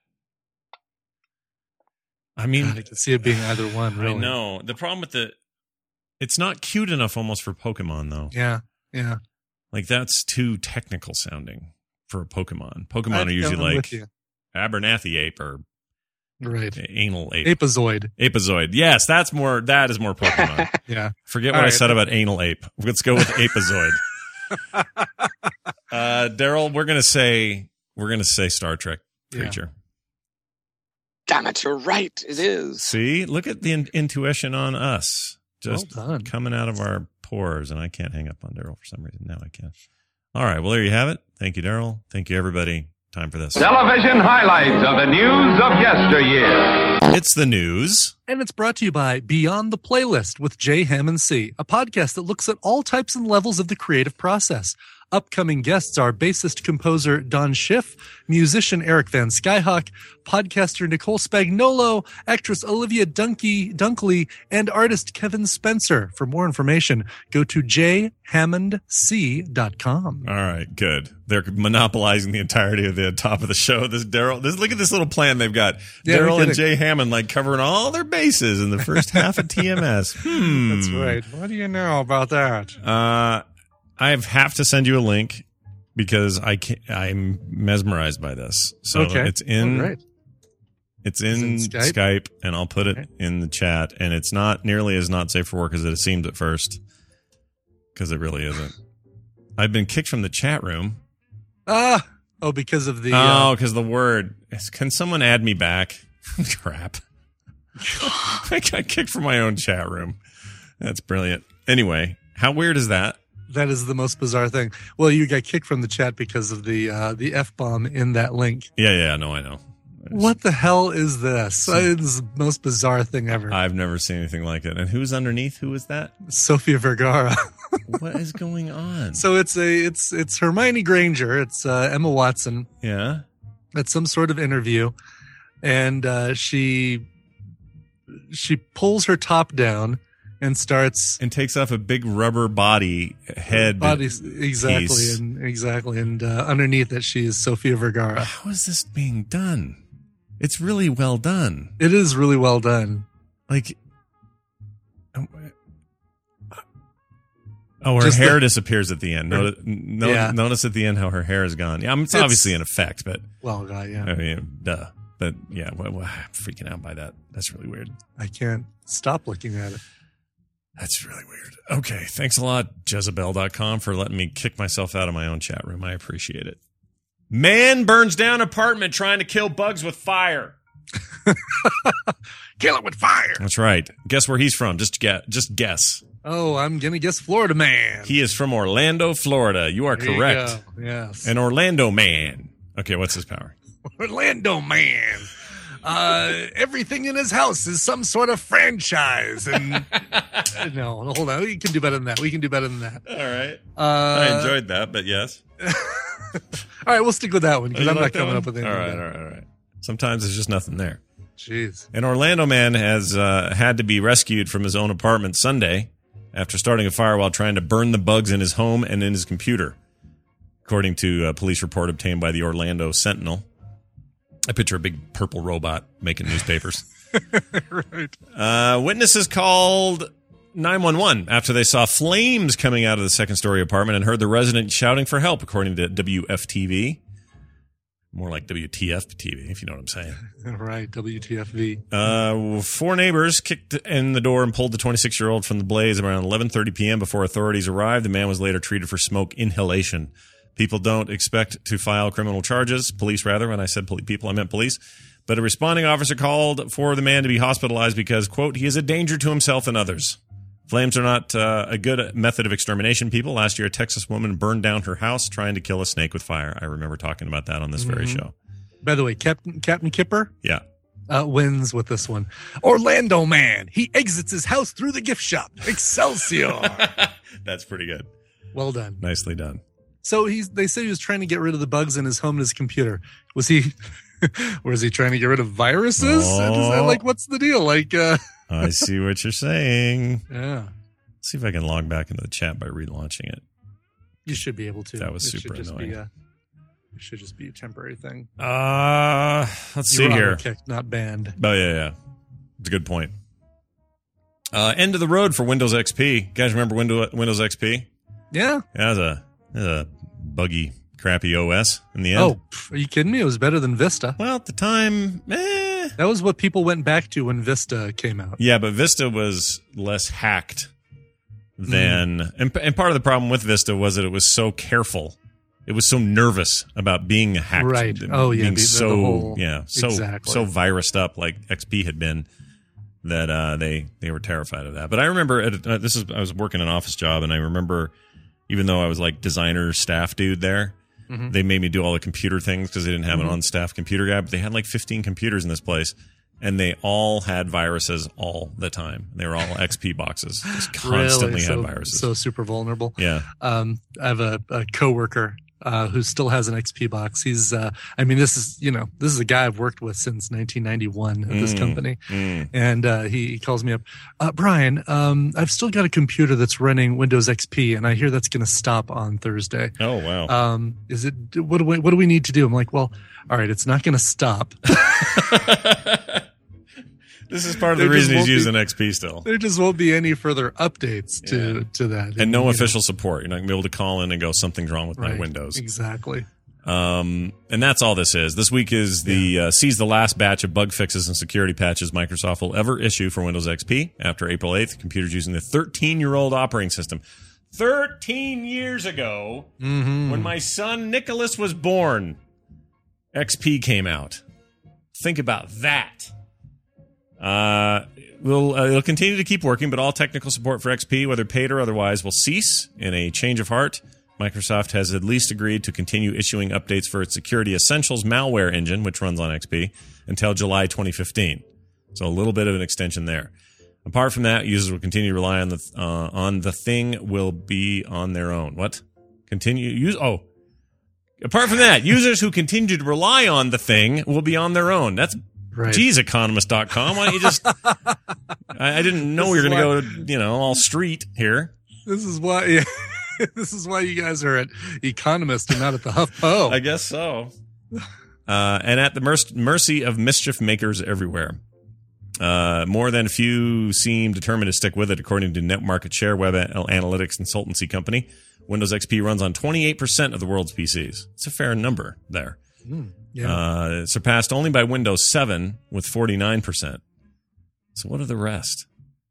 I mean, I can see it being either one, really. I know. The problem with it's not cute enough almost for Pokemon, though. Yeah. Like, that's too technical sounding for a Pokemon. Pokemon are usually like Abernathy ape or anal ape. Apazoid. Yes, that is more Pokemon. Yeah. Forget what I said about anal ape. Let's go with Apazoid. Daryl, we're gonna say Star Trek creature. Yeah. Damn it, you're right. It is. See, look at the intuition on us. Just well done. Coming out of our pores, and I can't hang up on Daryl for some reason. Now I can. All right, well, there you have it. Thank you, Daryl. Thank you, everybody. Time for this. Television highlights of the news of yesteryear. It's the news. And it's brought to you by Beyond the Playlist with Jay Hammond C., a podcast that looks at all types and levels of the creative process. Upcoming guests are bassist-composer Don Schiff, musician Eric Van Skyhawk, podcaster Nicole Spagnolo, actress Olivia Dunkley, and artist Kevin Spencer. For more information, go to jhammondc.com. All right, good. They're monopolizing the entirety of the top of the show. Look at this little plan they've got. Yeah, Daryl and Jay Hammond covering all their bases in the first half of TMS. That's right. What do you know about that? I have to send you a link because I'm mesmerized by this. So it's in Skype, and I'll put it in the chat. And it's not nearly as not safe for work as it seemed at first, because it really isn't. I've been kicked from the chat room. Because of the because the word. Can someone add me back? Crap. I got kicked from my own chat room. That's brilliant. Anyway, how weird is that? That is the most bizarre thing. Well, you got kicked from the chat because of the F-bomb in that link. Yeah, no, I know. What the hell is this? It's the most bizarre thing ever. I've never seen anything like it. And who's underneath? Who is that? Sofia Vergara. What is going on? So it's Hermione Granger. It's Emma Watson. Yeah. At some sort of interview, and she pulls her top down and starts and takes off a big rubber head exactly piece. and underneath it she is Sofia Vergara. How is this being done? It's really well done. It is really well done. Like, her hair disappears at the end. Notice at the end how her hair is gone. Yeah, it's obviously an effect, but yeah. I mean, duh. But yeah, I'm freaking out by that. That's really weird. I can't stop looking at it. That's really weird. Okay, thanks a lot, Jezebel.com, for letting me kick myself out of my own chat room. I appreciate it. Man burns down apartment trying to kill bugs with fire. Kill it with fire. That's right. Guess where he's from. Just guess. Oh, I'm going to guess Florida man. He is from Orlando, Florida. You are There you correct. go. Yes. An Orlando man. Okay, what's his power? Orlando man. Everything in his house is some sort of franchise. And no, hold on. We can do better than that. All right. I enjoyed that, but yes. All right, we'll stick with that one because I'm not coming up with anything. All right. Sometimes there's just nothing there. Jeez. An Orlando man has had to be rescued from his own apartment Sunday after starting a fire while trying to burn the bugs in his home and in his computer, according to a police report obtained by the Orlando Sentinel. I picture a big purple robot making newspapers. Right. Witnesses called 911 after they saw flames coming out of the second-story apartment and heard the resident shouting for help, according to WFTV. More like WTF-TV, if you know what I'm saying. Right, WTFV. 4 neighbors kicked in the door and pulled the 26-year-old from the blaze around 11:30 p.m. before authorities arrived. The man was later treated for smoke inhalation. People don't expect to file criminal charges. Police, rather. When I said people, I meant police. But a responding officer called for the man to be hospitalized because, quote, he is a danger to himself and others. Flames are not a good method of extermination, people. Last year, a Texas woman burned down her house trying to kill a snake with fire. I remember talking about that on this very show. By the way, Captain Kipper Yeah. wins with this one. Orlando man. He exits his house through the gift shop. Excelsior. That's pretty good. Well done. Nicely done. So they said he was trying to get rid of the bugs in his home and his computer. Was he trying to get rid of viruses? Oh. Like, what's the deal? Like, I see what you're saying. yeah, Let's see if I can log back into the chat by relaunching it. you should be able to. That was It super should just annoying. It should just be a temporary thing. Let's see You're here. auto-kicked, not banned. Oh, yeah. It's a good point. End of the road for Windows XP. You guys remember Windows XP? Yeah. Yeah, it was a buggy, crappy OS in the end. Oh, are you kidding me? It was better than Vista. Well, at the time, That was what people went back to when Vista came out. Yeah, but Vista was less hacked than... And part of the problem with Vista was that it was so careful. It was so nervous about being hacked. Right. Oh, yeah. Being the whole, so exactly. virused up like XP had been that they were terrified of that. But I remember, I was working an office job, and I remember, even though I was like designer staff dude there, they made me do all the computer things because they didn't have an on-staff computer guy, but they had like 15 computers in this place, and they all had viruses all the time. They were all XP boxes. Just constantly had viruses. So super vulnerable. Yeah. I have a coworker who still has an XP box. He's, this is a guy I've worked with since 1991 at this company. And he calls me up, Brian, I've still got a computer that's running Windows XP, and I hear that's going to stop on Thursday. Oh, wow. What do we need to do? I'm like, well, all right, it's not going to stop. This is part of the reason he's using XP still. There just won't be any further updates to that. And no official support. You're not going to be able to call in and go, something's wrong with my Windows. Exactly. And that's all this is. This week is sees the last batch of bug fixes and security patches Microsoft will ever issue for Windows XP. After April 8th, computers using the 13-year-old operating system. 13 years ago, when my son Nicholas was born, XP came out. Think about that. It'll continue to keep working, but all technical support for XP, whether paid or otherwise, will cease in a change of heart. Microsoft has at least agreed to continue issuing updates for its Security Essentials malware engine, which runs on XP, until July 2015. So a little bit of an extension there. Apart from that, users will continue to rely on the thing will be on their own. What? Apart from that, users who continue to rely on the thing will be on their own. That's right. Geez, economist.com. Why don't you just... I didn't know we were going to go, all street here. This is why... Yeah. This is why you guys are at Economist and not at the HuffPo. I guess so. And at the mercy of mischief makers everywhere. More than a few seem determined to stick with it, according to Net Market Share web analytics consultancy company. Windows XP runs on 28% of the world's PCs. It's a fair number there. Surpassed only by Windows 7 with 49%. So what are the rest?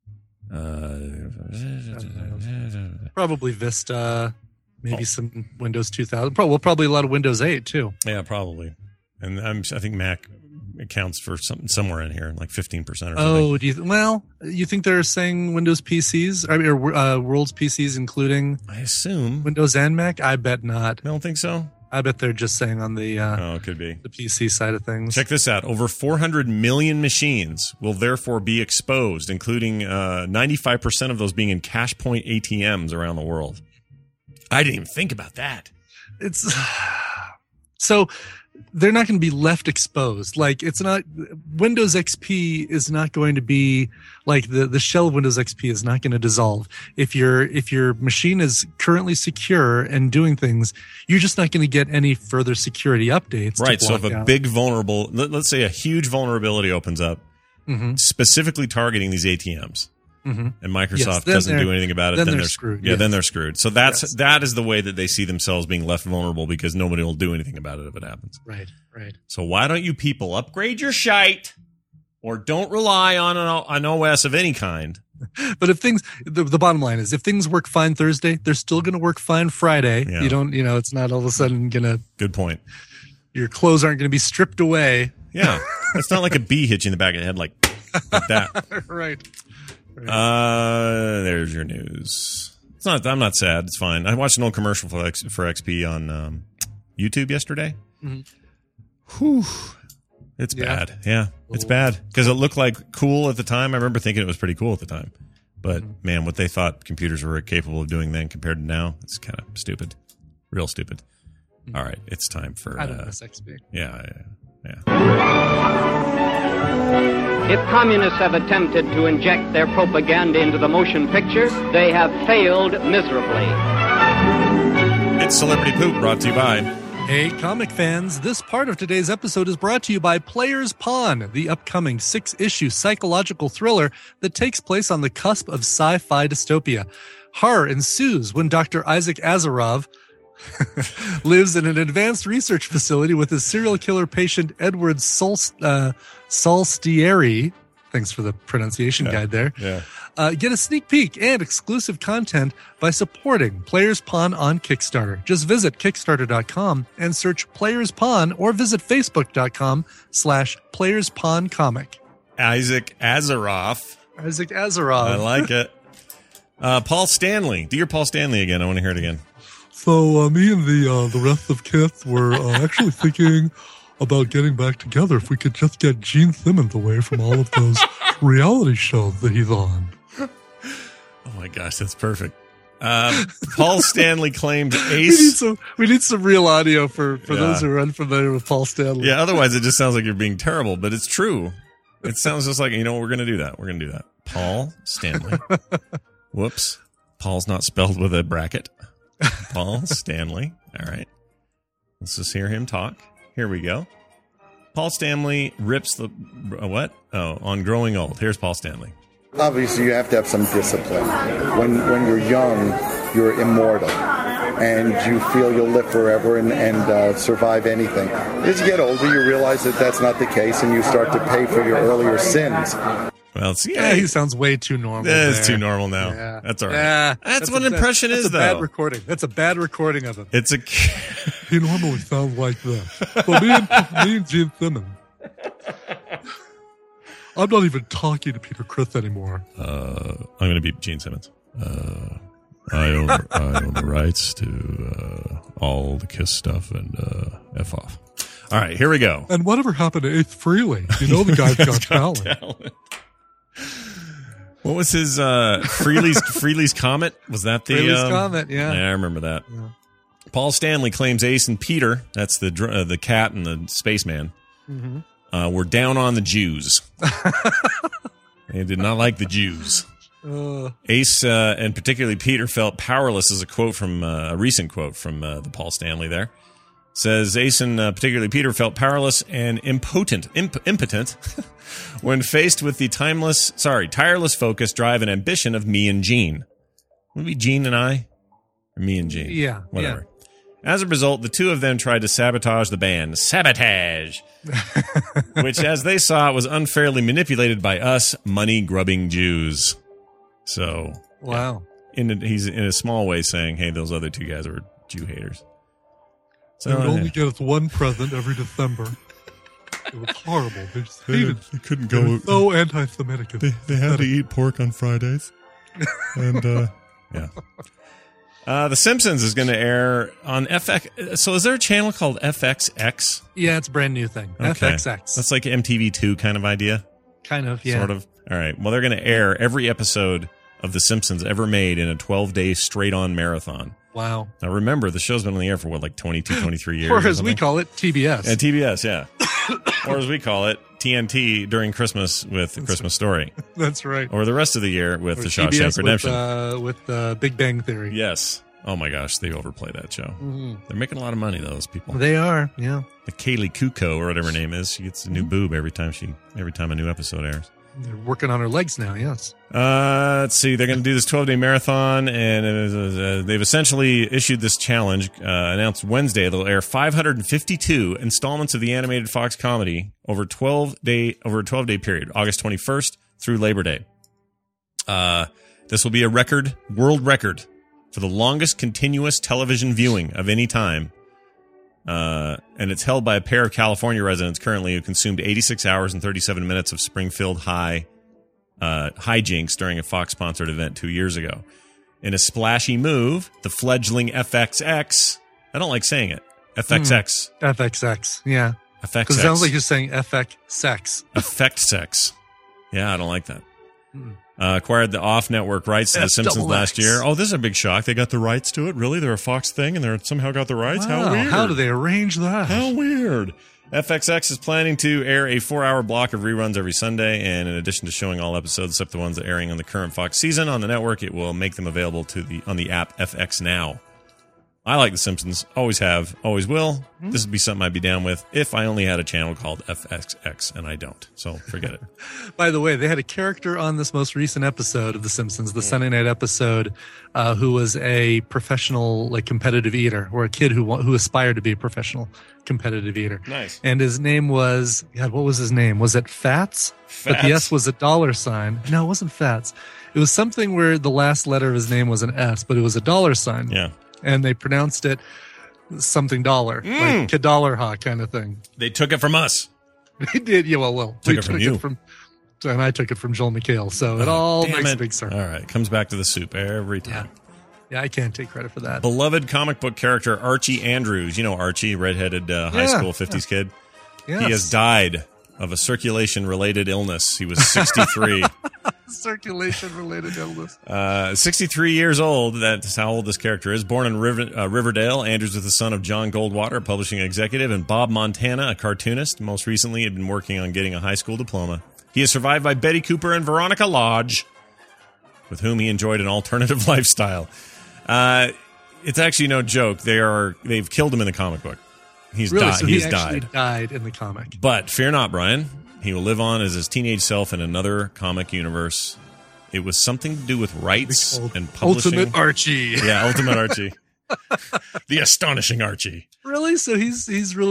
Probably Vista, maybe some Windows 2000. Probably a lot of Windows 8 too. Yeah, probably. And I think Mac accounts for somewhere in here, like 15% or something. Oh, you think they're saying Windows PCs, or World's PCs, including? I assume Windows and Mac. I bet not. I don't think so. I bet they're just saying on the it could be the PC side of things. Check this out. Over 400 million machines will therefore be exposed, including 95% of those being in cash point ATMs around the world. I didn't even think about that. It's so they're not going to be left exposed. Like, it's not, Windows XP is not going to be like the shell of Windows XP is not going to dissolve. If your machine is currently secure and doing things, you're just not going to get any further security updates. Right. So if a big vulnerable, let's say a huge vulnerability opens up, specifically targeting these ATMs, and Microsoft doesn't do anything about it, then they're screwed. Yeah, then they're screwed. So that is the way that they see themselves being left vulnerable, because nobody will do anything about it if it happens. Right. So why don't you people upgrade your shite, or don't rely on an OS of any kind? But if things, the bottom line is, if things work fine Thursday, they're still going to work fine Friday. Yeah. You don't, it's not all of a sudden going to. Good point. Your clothes aren't going to be stripped away. Yeah. It's not like a bee hit you in the back of the head like that. Right. There's your news. It's not. I'm not sad. It's fine. I watched an old commercial for XP on YouTube yesterday. Whew. It's bad. Yeah, it's bad because it looked like cool at the time. I remember thinking it was pretty cool at the time. But man, what they thought computers were capable of doing then compared to now, it's kind of stupid. Real stupid. All right, it's time for I don't miss XP. Yeah. If communists have attempted to inject their propaganda into the motion picture, they have failed miserably. It's Celebrity Poop, brought to you by... Hey, comic fans, this part of today's episode is brought to you by Players Pawn, the upcoming 6-issue psychological thriller that takes place on the cusp of sci-fi dystopia. Horror ensues when Dr. Isaac Asimov lives in an advanced research facility with his serial killer patient Edward Salstieri. Thanks for the pronunciation guide there. Yeah. Get a sneak peek and exclusive content by supporting Players Pawn on Kickstarter. Just visit Kickstarter.com and search Players Pawn, or visit Facebook.com/Players Pawn Comic. Isaac Asimov. I like it. Paul Stanley. Do your Paul Stanley again. I want to hear it again. So me and the rest of Kith were actually thinking about getting back together if we could just get Gene Simmons away from all of those reality shows that he's on. Oh my gosh, that's perfect. Paul Stanley claimed Ace. We need some real audio for those who are unfamiliar with Paul Stanley. Yeah, otherwise it just sounds like you're being terrible, but it's true. It sounds just like, we're going to do that. We're going to do that. Paul Stanley. Whoops. Paul's not spelled with a bracket. Paul Stanley. All right. Let's just hear him talk. Here we go. Paul Stanley rips the... what? Oh, on Growing Old. Here's Paul Stanley. Obviously, you have to have some discipline. When you're young, you're immortal, and you feel you'll live forever and survive anything. As you get older, you realize that that's not the case, and you start to pay for your earlier sins. Well, he sounds way too normal. It's too normal now. Yeah. That's all right. Yeah, that's what an impression is, though. Bad recording. That's a bad recording of him. It's a... He normally sounds like this. So me and Gene Simmons. I'm not even talking to Peter Criss anymore. I'm going to be Gene Simmons. I own the rights to all the Kiss stuff and F off. All right, here we go. And whatever happened to Ace Frehley? You know the guy's got talent. What was his Frehley's Comet? Was that the Frehley's Comet? Yeah, I remember that. Yeah. Paul Stanley claims Ace and Peter, that's the cat and the spaceman, were down on the Jews. They did not like the Jews. Ace and particularly Peter felt powerless, is a quote from a recent quote from the Paul Stanley there. Says Ace and particularly Peter felt powerless and impotent when faced with the tireless focus, drive, and ambition of me and Gene. Would it be Gene and I? Or me and Gene? Yeah. Whatever. Yeah. As a result, the two of them tried to sabotage the band. Sabotage! Which, as they saw, was unfairly manipulated by us money-grubbing Jews. So, wow. Yeah. He's in a small way saying, hey, those other two guys were Jew haters. So, they would only get us one present every December. It was horrible. They just They hated. couldn't They go. were so anti-Semitic. They had to eat pork on Fridays. And, yeah. The Simpsons is going to air on FX. So is there a channel called FXX? Yeah, it's a brand new thing. Okay. FXX. That's like MTV2 kind of idea? Kind of, yeah. Sort of. All right. Well, they're going to air every episode of The Simpsons ever made in a 12-day straight-on marathon. Wow. Now, remember, the show's been on the air for, what, like 22, 23 years? Or or as we something? call it, TBS. Yeah, TBS, yeah. Or as we call it, TNT during Christmas with The Christmas Story. That's right. Or the rest of the year with Or The Shawshank TBS Redemption. with Big Bang Theory. Yes. Oh, my gosh, they overplay that show. They're making a lot of money, those people. They are, yeah. The Kaylee Kuko, or whatever her name is, she gets a new boob every time a new episode airs. They're working on her legs now, yes. Let's see. They're going to do this 12-day marathon, and they've essentially issued this challenge. Announced Wednesday they'll air 552 installments of the animated Fox comedy over a 12-day period, August 21st through Labor Day. This will be a world record for the longest continuous television viewing of any time. And it's held by a pair of California residents currently who consumed 86 hours and 37 minutes of Springfield High hijinks during a Fox-sponsored event 2 years ago. In a splashy move, the fledgling FXX, I don't like saying it, FXX. FXX, yeah. FXX. Because it sounds like you're saying FX sex. Effect sex. Yeah, I don't like that. Acquired the off-network rights to The Simpsons last year. Oh, this is a big shock. They got the rights to it? Really? They're a Fox thing and they somehow got the rights? Wow, How weird. how do they arrange that? How weird. FXX is planning to air a 4-hour block of reruns every Sunday, and in addition to showing all episodes except the ones that are airing on the current Fox season on the network, it will make them available on the app FX Now. I like The Simpsons. Always have. Always will. This would be something I'd be down with if I only had a channel called FXX, and I don't. So forget it. By the way, they had a character on this most recent episode of The Simpsons, the Sunday night episode, who was a professional, like, competitive eater, or a kid who aspired to be a professional competitive eater. Nice. And his name was, God, what was his name? Was it Fats? But the S was a $sign. No, it wasn't Fats. It was something where the last letter of his name was an S, but it was a $sign. Yeah. And they pronounced it something dollar, like Kadollarha kind of thing. They took it from us. They did, yeah. Well, Took it from you. And I took it from Joel McHale, so it all makes a big circle. All right, it comes back to the soup every time. Yeah, I can't take credit for that. Beloved comic book character Archie Andrews. You know Archie, redheaded high school 50s kid. Yes. He has died of a circulation-related illness. He was 63. Circulation-related illness. 63 years old. That's how old this character is. Born in Riverdale, Andrews was the son of John Goldwater, a publishing executive, and Bob Montana, a cartoonist. Most recently, he had been working on getting a high school diploma. He is survived by Betty Cooper and Veronica Lodge, with whom he enjoyed an alternative lifestyle. It's actually no joke. They've killed him in the comic book. He's really? died. So He's actually died. died in the comic. But fear not, Brian. He will live on as his teenage self in another comic universe. It was something to do with rights and publishing. Ultimate Archie. Yeah, Ultimate Archie. The astonishing Archie. Really? So he's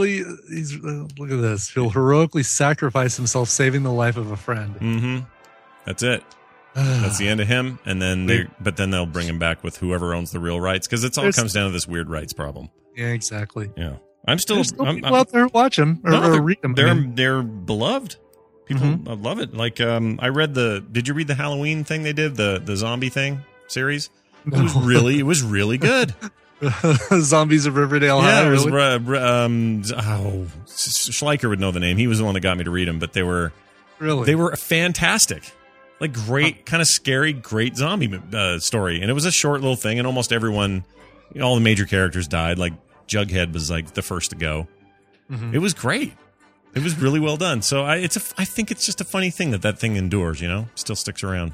look at this. He'll heroically sacrifice himself, saving the life of a friend. Mm-hmm. That's it. That's the end of him. And then they'll bring him back with whoever owns the real rights, because it all comes down to this weird rights problem. Yeah, exactly. Yeah. I'm still people out there who watch him or read him. They're beloved. People love it. Like I read did you read the Halloween thing they did, the zombie thing series? It was really good. Zombies of Riverdale Yeah, High. it was Really? Schleicher would know the name. He was the one that got me to read them, but they were fantastic. Like great, kind of scary, great zombie story. And it was a short little thing, and almost everyone, all the major characters died. Like Jughead was like the first to go. Mm-hmm. It was great. It was really well done. So I think it's just a funny thing that thing endures, still sticks around.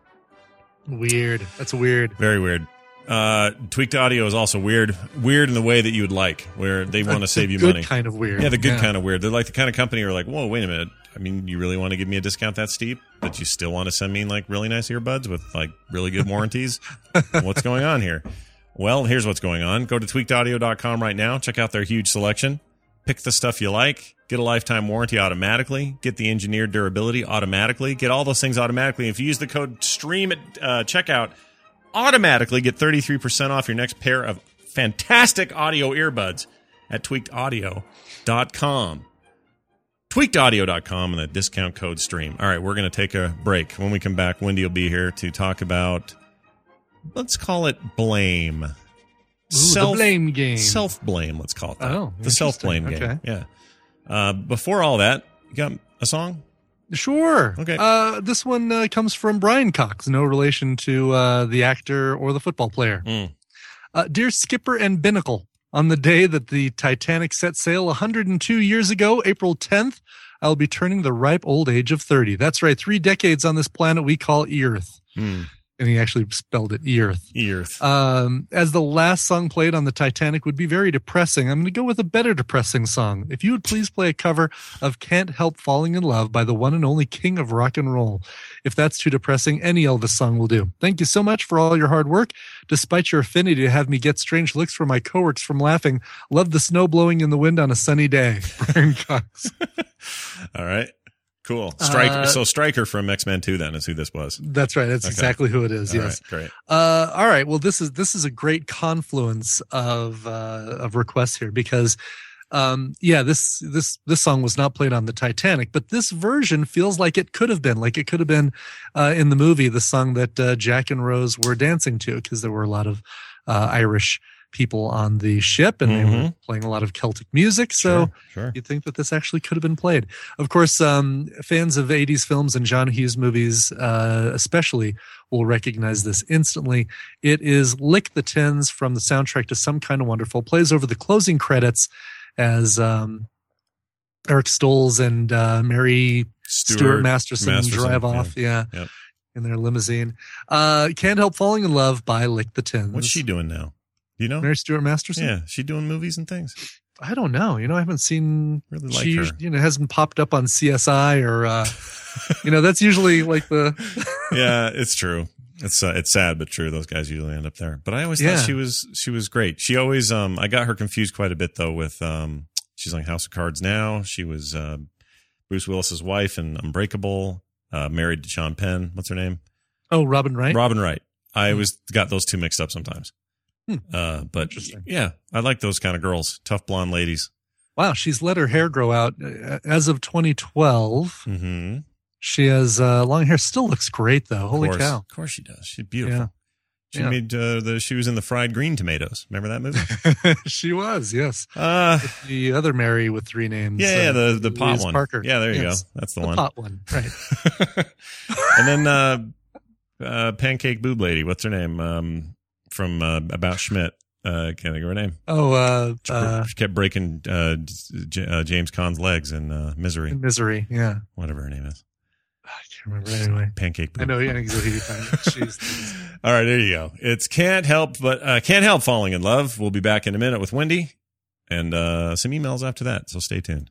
Weird. That's weird. Very weird. Tweaked Audio is also weird in the way that you would like, where they want to save you money. Good kind of weird. Yeah, the good kind of weird. They're like the kind of company who are like, whoa, wait a minute. I mean, you really want to give me a discount that steep, but you still want to send me like really nice earbuds with like really good warranties? What's going on here? Well, here's what's going on. Go to tweakedaudio.com right now. Check out their huge selection. Pick the stuff you like. Get a lifetime warranty automatically. Get the engineered durability automatically. Get all those things automatically. If you use the code STREAM at checkout, automatically get 33% off your next pair of fantastic audio earbuds at tweakedaudio.com. tweakedaudio.com and the discount code stream. All right, we're going to take a break. When we come back, Wendy will be here to talk about, let's call it blame. The blame game. Self-blame, let's call it that. Oh, the self-blame game. okay. Yeah. Before all that, you got a song? Sure. Okay. This one comes from Brian Cox, no relation to the actor or the football player. Dear Skipper and Binnacle, on the day that the Titanic set sail 102 years ago, April 10th, I'll be turning the ripe old age of 30. That's right, 3 decades on this planet we call Earth. And he actually spelled it Earth. Earth. As the last song played on the Titanic would be very depressing, I'm going to go with a better depressing song. If you would please play a cover of Can't Help Falling in Love by the one and only king of rock and roll. If that's too depressing, any Elvis song will do. Thank you so much for all your hard work. Despite your affinity to have me get strange looks from my coworkers from laughing, love the snow blowing in the wind on a sunny day. Brian Cox. All right. Cool. Stryker. So Stryker from X-Men 2 then is who this was. That's right. That's exactly who it is. All yes. right, great. All right. Well, this is a great confluence of requests here because, this song was not played on the Titanic, but this version feels like it could have been in the movie, the song that Jack and Rose were dancing to, because there were a lot of Irish people on the ship and they were playing a lot of Celtic music. So Sure. you'd think that this actually could have been played. Of course, fans of 80s films and John Hughes movies, especially, will recognize this instantly. It is Lick the Tins from the soundtrack to Some Kind of Wonderful. Plays over the closing credits as Eric Stoltz and Mary Stuart Masterson drive off. Yeah. Yep. In their limousine. Can't Help Falling in Love by Lick the Tins. What's she doing now? Do you know? Mary Stuart Masterson? Yeah. She doing movies and things? I don't know. I haven't seen. Really like her. Hasn't popped up on CSI or, that's usually like the. Yeah, it's true. It's sad but true. Those guys usually end up there. But I always thought she was great. She always I got her confused quite a bit though with she's on House of Cards now. She was Bruce Willis's wife in Unbreakable, married to Sean Penn. What's her name? Oh, Robin Wright. Robin Wright. I always got those two mixed up sometimes. But yeah, I like those kind of girls, tough blonde ladies. Wow, she's let her hair grow out as of 2012. Mm-hmm. She has long hair. Still looks great though. Holy cow! Of course she does. She's beautiful. She made she was in the Fried Green Tomatoes. Remember that movie? She was, yes. The other Mary with 3 names. Yeah, the pot Louise one. Parker. Yeah, there you go. That's the one. Pot one, right? And then Pancake Boob Lady. What's her name? From About Schmidt. Can't think of her name. Oh, she kept breaking James Caan's legs in Misery. In Misery, yeah. Whatever her name is. I can't remember anyway. Pancake Boob. I know, yeah, exactly. Jeez. All right, there you go. It's Can't Help Falling in Love. We'll be back in a minute with Wendy and some emails after that, so stay tuned.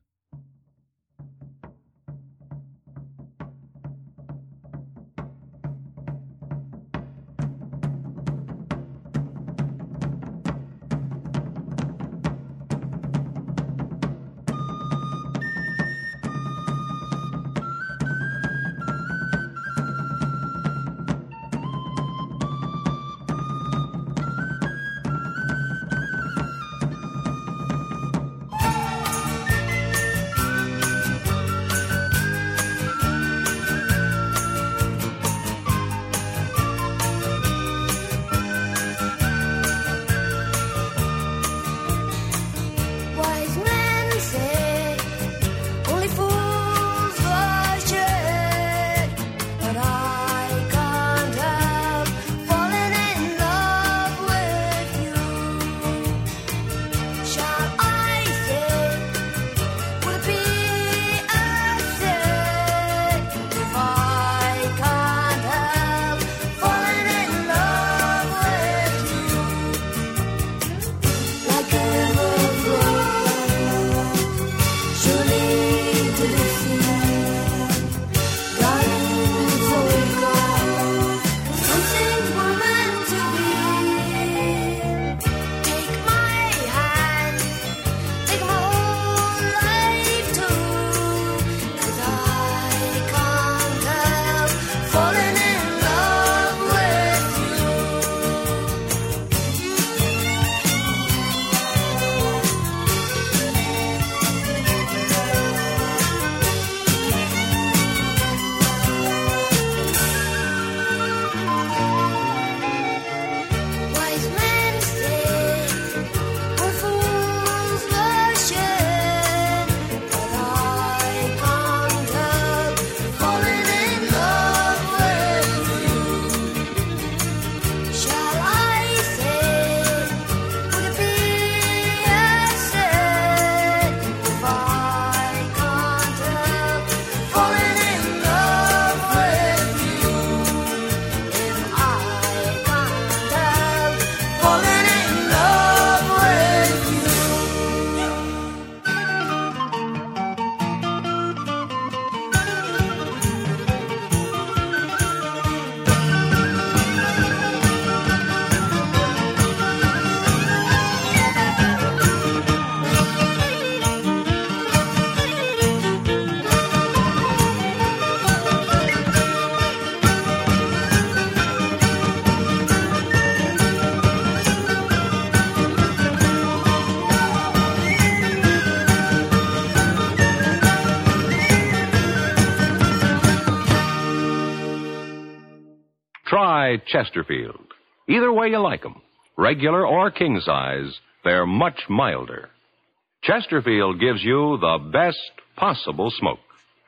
Try Chesterfield. Either way you like 'em, regular or king size, they're much milder. Chesterfield gives you the best possible smoke.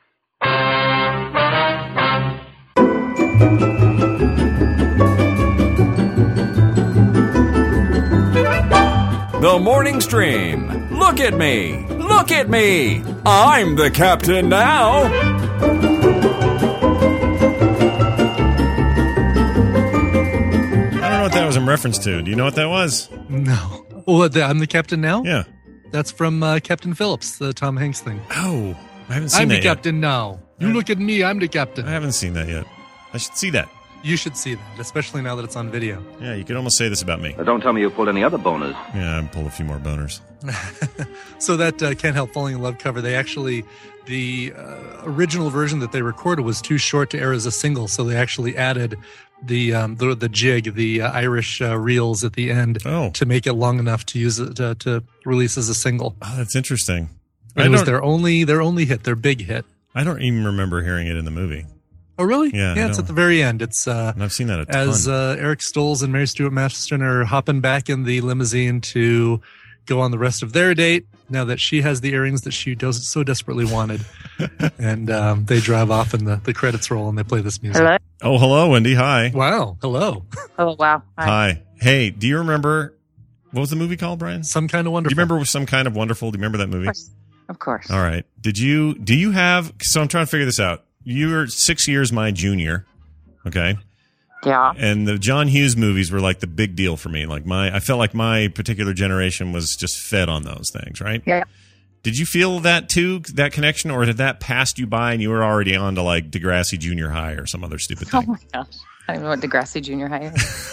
The Morning Stream. Look at me. Look at me. I'm the captain now. I don't know what that was in reference to. Do you know what that was? No. Well, I'm the captain now? Yeah. That's from Captain Phillips, the Tom Hanks thing. Oh, I haven't seen I'm that the captain now. You look at me, I'm the captain. I haven't seen that yet. I should see that. You should see that, especially now that it's on video. Yeah, you could almost say this about me. Don't tell me you pulled any other boners. Yeah, I pulled a few more boners. So that Can't Help Falling in Love cover, they actually, the original version that they recorded was too short to air as a single, so they actually added the jig, the Irish reels at the end to make it long enough to use it to release as a single. Oh, that's interesting. And it was their only hit, their big hit. I don't even remember hearing it in the movie. Oh, really? Yeah, it's at the very end. It's and I've seen that a ton. as Eric Stoltz and Mary Stuart Masterson are hopping back in the limousine to go on the rest of their date. Now that she has the earrings that she so desperately wanted, and they drive off, and the credits roll, and they play this music. Hello? Oh, hello, Wendy. Hi. Wow. Hello. Oh, wow. Hi. Hey, do you remember what was the movie called, Brian? Some Kind of Wonderful. Do you remember Some Kind of Wonderful? Do you remember that movie? Of course. All right. Do you have? So I'm trying to figure this out. You were 6 years my junior, okay? Yeah. And the John Hughes movies were like the big deal for me. Like I felt like my particular generation was just fed on those things, right? Yeah. Did you feel that too, that connection, or did that pass you by and you were already on to like Degrassi Junior High or some other stupid thing? Oh my gosh. I don't know what Degrassi Junior High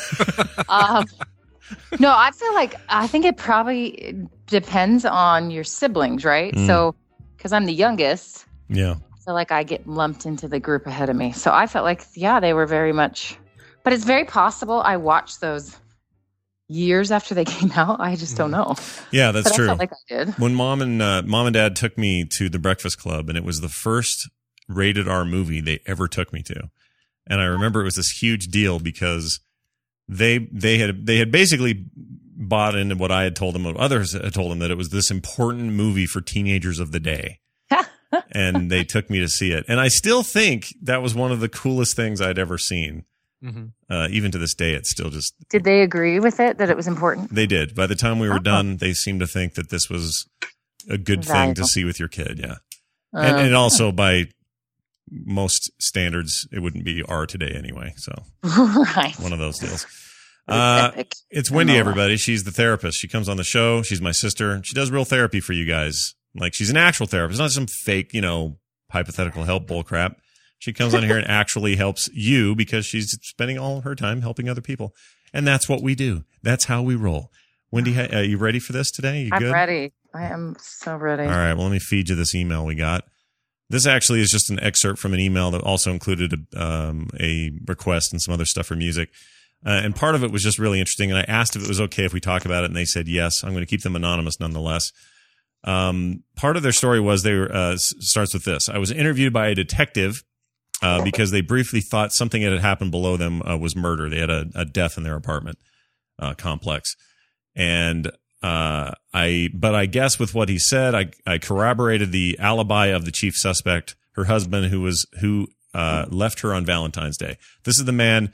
is. No, I think it probably depends on your siblings, right? So, because I'm the youngest. Yeah. I feel like I get lumped into the group ahead of me. So I felt like, yeah, they were very much, but it's very possible I watched those years after they came out. I just don't know. Yeah, that's but true. I felt like I did. When mom and dad took me to the Breakfast Club, and it was the first rated R movie they ever took me to. And I remember it was this huge deal because they had basically bought into what I had told them, what others had told them, that it was this important movie for teenagers of the day. And they took me to see it. And I still think that was one of the coolest things I'd ever seen. Mm-hmm. Even to this day, it's still just... Did they agree with it, that it was important? They did. By the time we were done, they seemed to think that this was a good thing to see with your kid, yeah. And also, by most standards, it wouldn't be R today anyway. So, right. One of those deals. It's Wendy, everybody. She's the therapist. She comes on the show. She's my sister. She does real therapy for you guys. Like, she's an actual therapist, not some fake, hypothetical help bullcrap. She comes on here and actually helps you because she's spending all her time helping other people. And that's what we do. That's how we roll. Wendy, are you ready for this today? You good? I'm ready. I am so ready. All right. Well, let me feed you this email we got. This actually is just an excerpt from an email that also included a request and some other stuff for music. And part of it was just really interesting. And I asked if it was okay if we talk about it, and they said yes. I'm going to keep them anonymous nonetheless. Part of their story was starts with this. I was interviewed by a detective because they briefly thought something that had happened below them was murder. They had a death in their apartment complex. And but I guess with what he said, I corroborated the alibi of the chief suspect, her husband, who left her on Valentine's Day. This is the man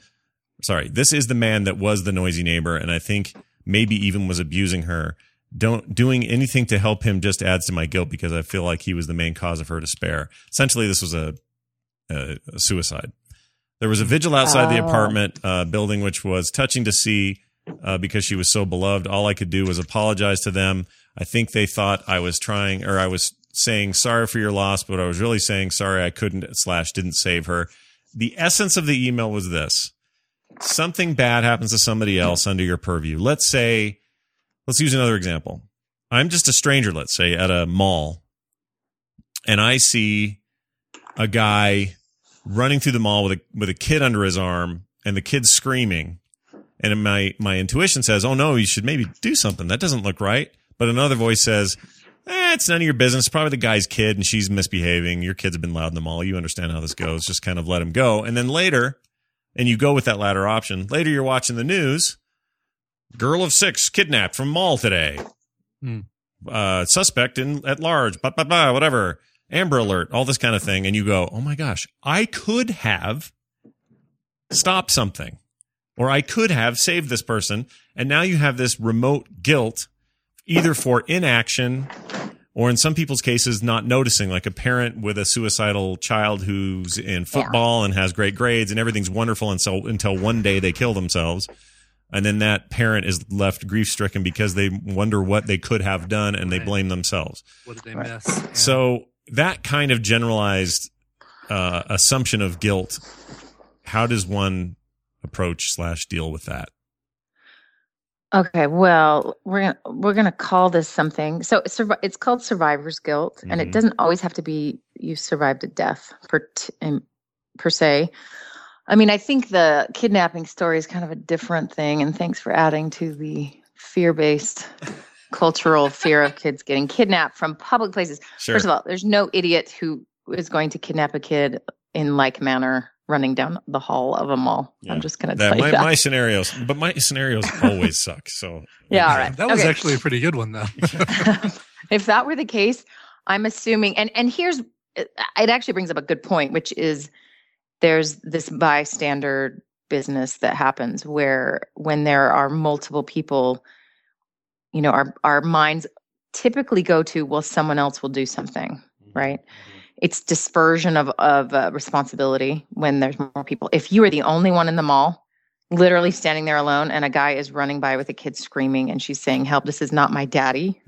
that was the noisy neighbor, and I think maybe even was abusing her. Doing anything to help him just adds to my guilt because I feel like he was the main cause of her despair. Essentially, this was a suicide. There was a vigil outside the apartment building, which was touching to see because she was so beloved. All I could do was apologize to them. I think they thought I was saying sorry for your loss, but I was really saying sorry I couldn't / didn't save her. The essence of the email was this. Something bad happens to somebody else under your purview. Let's use another example. I'm just a stranger, let's say, at a mall, and I see a guy running through the mall with a kid under his arm, and the kid's screaming. And my intuition says, oh, no, you should maybe do something. That doesn't look right. But another voice says, it's none of your business. It's probably the guy's kid, and she's misbehaving. Your kids have been loud in the mall. You understand how this goes. Just kind of let him go. And then later, and you go with that latter option. Later, you're watching the news. Girl of 6 kidnapped from mall today. Suspect at large. Whatever. Amber Alert. All this kind of thing. And you go, oh my gosh, I could have stopped something, or I could have saved this person. And now you have this remote guilt, either for inaction or in some people's cases, not noticing, like a parent with a suicidal child who's in football and has great grades and everything's wonderful until one day they kill themselves. And then that parent is left grief-stricken because they wonder what they could have done and they blame themselves. What did they miss? Yeah. So that kind of generalized assumption of guilt, how does one approach/deal with that? Okay, well, we're gonna call this something. So it's called survivor's guilt, and it doesn't always have to be you survived a death per se. I mean, I think the kidnapping story is kind of a different thing, and thanks for adding to the fear-based cultural fear of kids getting kidnapped from public places. Sure. First of all, there's no idiot who is going to kidnap a kid in like manner running down the hall of a mall. Yeah. I'm just going to tell you that. My scenarios always suck. So yeah, all right. That was actually a pretty good one, though. If that were the case, I'm assuming, and here's, it actually brings up a good point, which is there's this bystander business that happens where when there are multiple people, you know, our minds typically go to, well, someone else will do something, right? It's dispersion of responsibility when there's more people. If you are the only one in the mall, literally standing there alone, and a guy is running by with a kid screaming, and she's saying, "Help! This is not my daddy."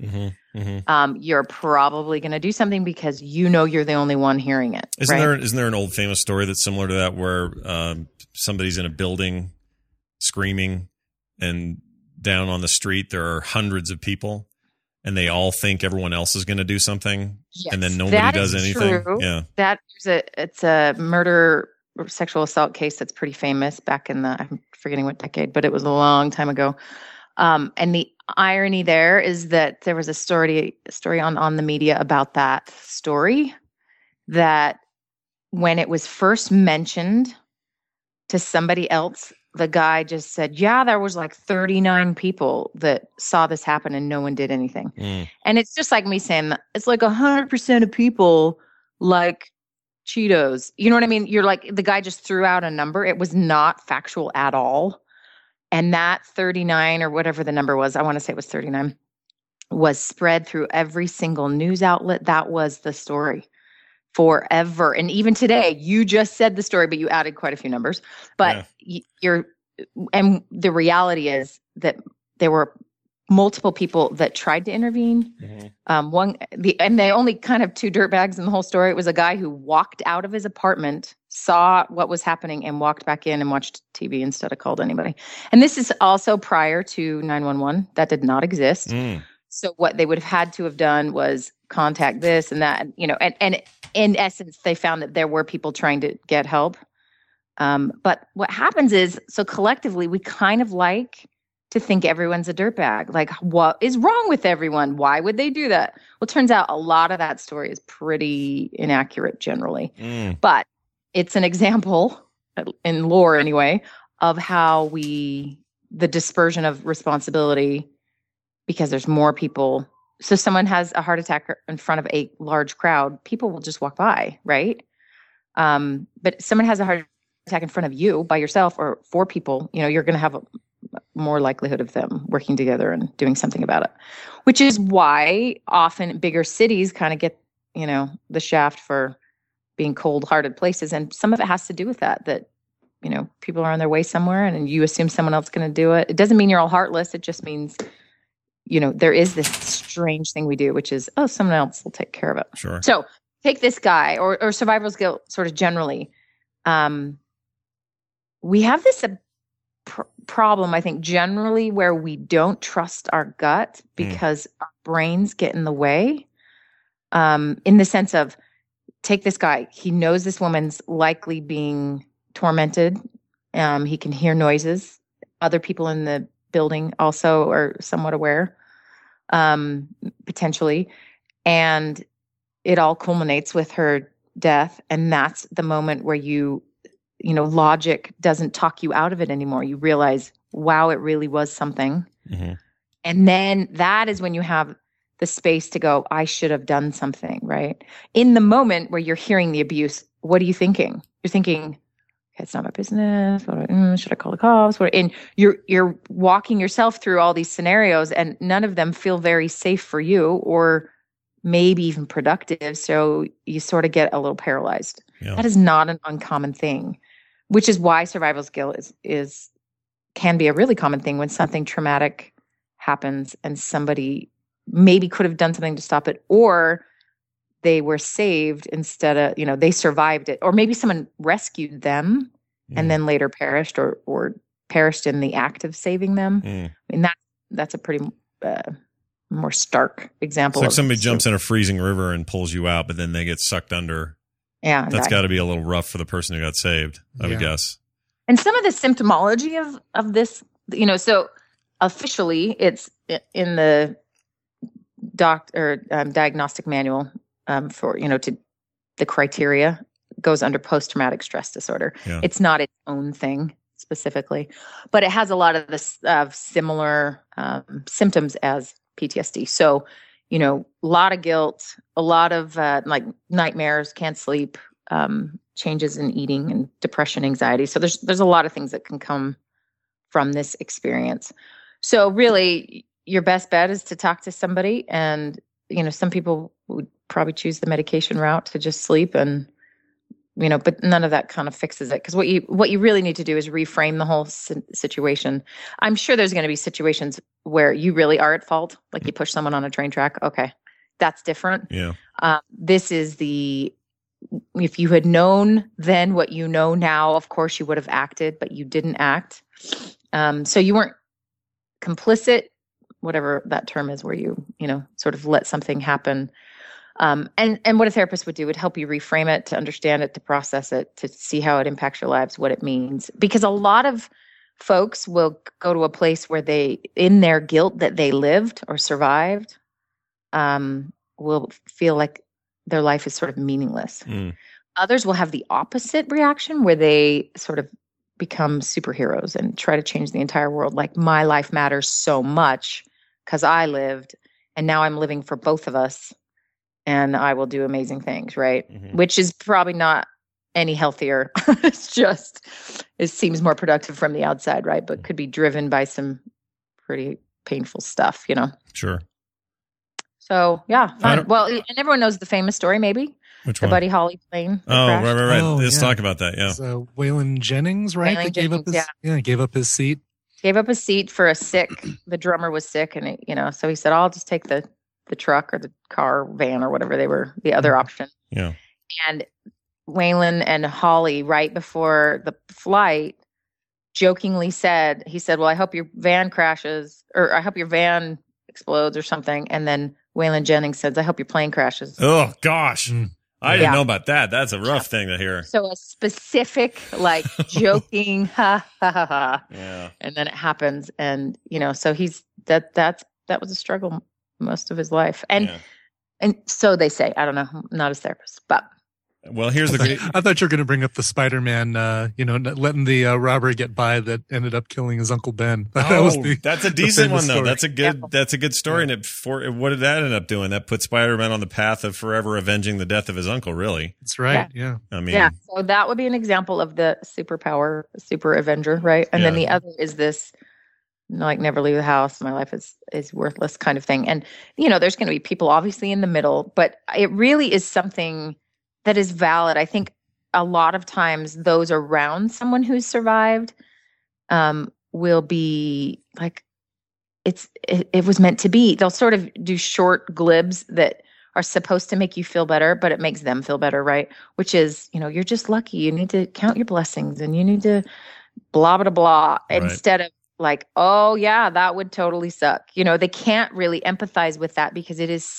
You're probably going to do something because you know you're the only one hearing it. Isn't there an old famous story that's similar to that where somebody's in a building screaming, and down on the street there are hundreds of people, and they all think everyone else is going to do something, and then nobody does anything. True. Yeah, it's a murder or sexual assault case that's pretty famous back in I'm forgetting what decade, but it was a long time ago. And the irony there is that there was a story on the media about that story, that when it was first mentioned to somebody else, the guy just said, yeah, there was like 39 people that saw this happen and no one did anything. And it's just like me saying that it's like 100% of people like Cheetos. You know what I mean? You're like, the guy just threw out a number. It was not factual at all. And that 39 or whatever the number was, I want to say it was 39, was spread through every single news outlet. That was the story forever. And even today, you just said the story, but you added quite a few numbers. But and the reality is that there were multiple people that tried to intervene. And they only kind of two dirtbags in the whole story. It was a guy who walked out of his apartment, saw what was happening, and walked back in and watched TV instead of called anybody. And this is also prior to 911. That did not exist. So what they would have had to have done was contact this and that, you know, and in essence, they found that there were people trying to get help. But what happens is, so collectively, we kind of like to think everyone's a dirtbag. Like, what is wrong with everyone? Why would they do that? Well, it turns out a lot of that story is pretty inaccurate generally. But it's an example, in lore anyway, of how the dispersion of responsibility, because there's more people. So someone has a heart attack in front of a large crowd, people will just walk by, right? But someone has a heart attack in front of you by yourself or 4 people, you know, you're going to have a more likelihood of them working together and doing something about it, which is why often bigger cities kind of get, you know, the shaft for being cold-hearted places. And some of it has to do with that, you know, people are on their way somewhere and you assume someone else is going to do it. It doesn't mean you're all heartless. It just means, you know, there is this strange thing we do, which is, oh, someone else will take care of it. Sure. So take this guy or survivor's guilt sort of generally. We have this problem, I think, generally where we don't trust our gut because our brains get in the way, in the sense of, take this guy. He knows this woman's likely being tormented. He can hear noises. Other people in the building also are somewhat aware, potentially. And it all culminates with her death. And that's the moment where logic doesn't talk you out of it anymore. You realize, wow, it really was something. Mm-hmm. And then that is when you have the space to go, I should have done something, right? In the moment where you're hearing the abuse, what are you thinking? You're thinking, okay, it's not my business. Should I call the cops? And you're walking yourself through all these scenarios, and none of them feel very safe for you or maybe even productive. So you sort of get a little paralyzed. Yeah. That is not an uncommon thing, which is why survival's guilt can be a really common thing when something traumatic happens and somebody maybe could have done something to stop it, or they were saved instead of, they survived it, or maybe someone rescued them and then later perished or perished in the act of saving them. I mean, that's a pretty more stark example. It's like somebody jumps in a freezing river and pulls you out, but then they get sucked under. Yeah. That's got to be a little rough for the person who got saved, I would guess. And some of the symptomology of this, so officially it's in the diagnostic manual for, to the criteria goes under post-traumatic stress disorder. Yeah. It's not its own thing specifically, but it has a lot of this similar symptoms as PTSD. So, a lot of guilt, a lot of like nightmares, can't sleep, changes in eating and depression, anxiety. So there's a lot of things that can come from this experience. So really your best bet is to talk to somebody, and, some people would probably choose the medication route to just sleep and, but none of that kind of fixes it. Because what you really need to do is reframe the whole situation. I'm sure there's going to be situations where you really are at fault, like you push someone on a train track. Okay, that's different. Yeah. This is if you had known then what you know now, of course you would have acted, but you didn't act. So you weren't complicit, whatever that term is, where you sort of let something happen. And what a therapist would do would help you reframe it, to understand it, to process it, to see how it impacts your lives, what it means. Because a lot of folks will go to a place where they, in their guilt that they lived or survived, will feel like their life is sort of meaningless. Others will have the opposite reaction, where they sort of become superheroes and try to change the entire world. Like, my life matters so much because I lived, and now I'm living for both of us, and I will do amazing things, right? Mm-hmm. Which is probably not any healthier. It seems more productive from the outside, right? But could be driven by some pretty painful stuff, Sure. So, yeah, fun. Well, and everyone knows the famous story, maybe. Which the one? Buddy Holly plane. Oh, right. Oh, Let's yeah. talk about that, yeah. So Waylon Jennings, right? Waylon That gave up his, gave up his seat. Gave up a seat for the drummer was sick, and so he said, I'll just take the truck or the car, van, or whatever they were, the other option. Yeah. And Waylon and Holly, right before the flight, jokingly said, well, I hope your van crashes, or I hope your van explodes or something. And then Waylon Jennings says, I hope your plane crashes. Oh, gosh. I didn't know about that. That's a rough thing to hear. So a specific, like, joking, ha, ha, ha, ha. Yeah. And then it happens. And, so that was a struggle most of his life. And so they say, I don't know, I'm not his therapist, but. Well, here's I thought you were going to bring up the Spider-Man, letting the robber get by that ended up killing his Uncle Ben. That's a decent one, though. That's a good story. And what did that end up doing? That put Spider-Man on the path of forever avenging the death of his uncle, really. That's right. Yeah. I mean, so that would be an example of the superpower, super avenger, right? And then the other is this, like, never leave the house, my life is worthless kind of thing. And, there's going to be people obviously in the middle, but it really is something that is valid. I think a lot of times those around someone who's survived will be like, it was meant to be. They'll sort of do short glibs that are supposed to make you feel better, but it makes them feel better, right? Which is, you're just lucky. You need to count your blessings, and you need to blah, blah, blah, right. Instead of like, oh yeah, that would totally suck. They can't really empathize with that, because it is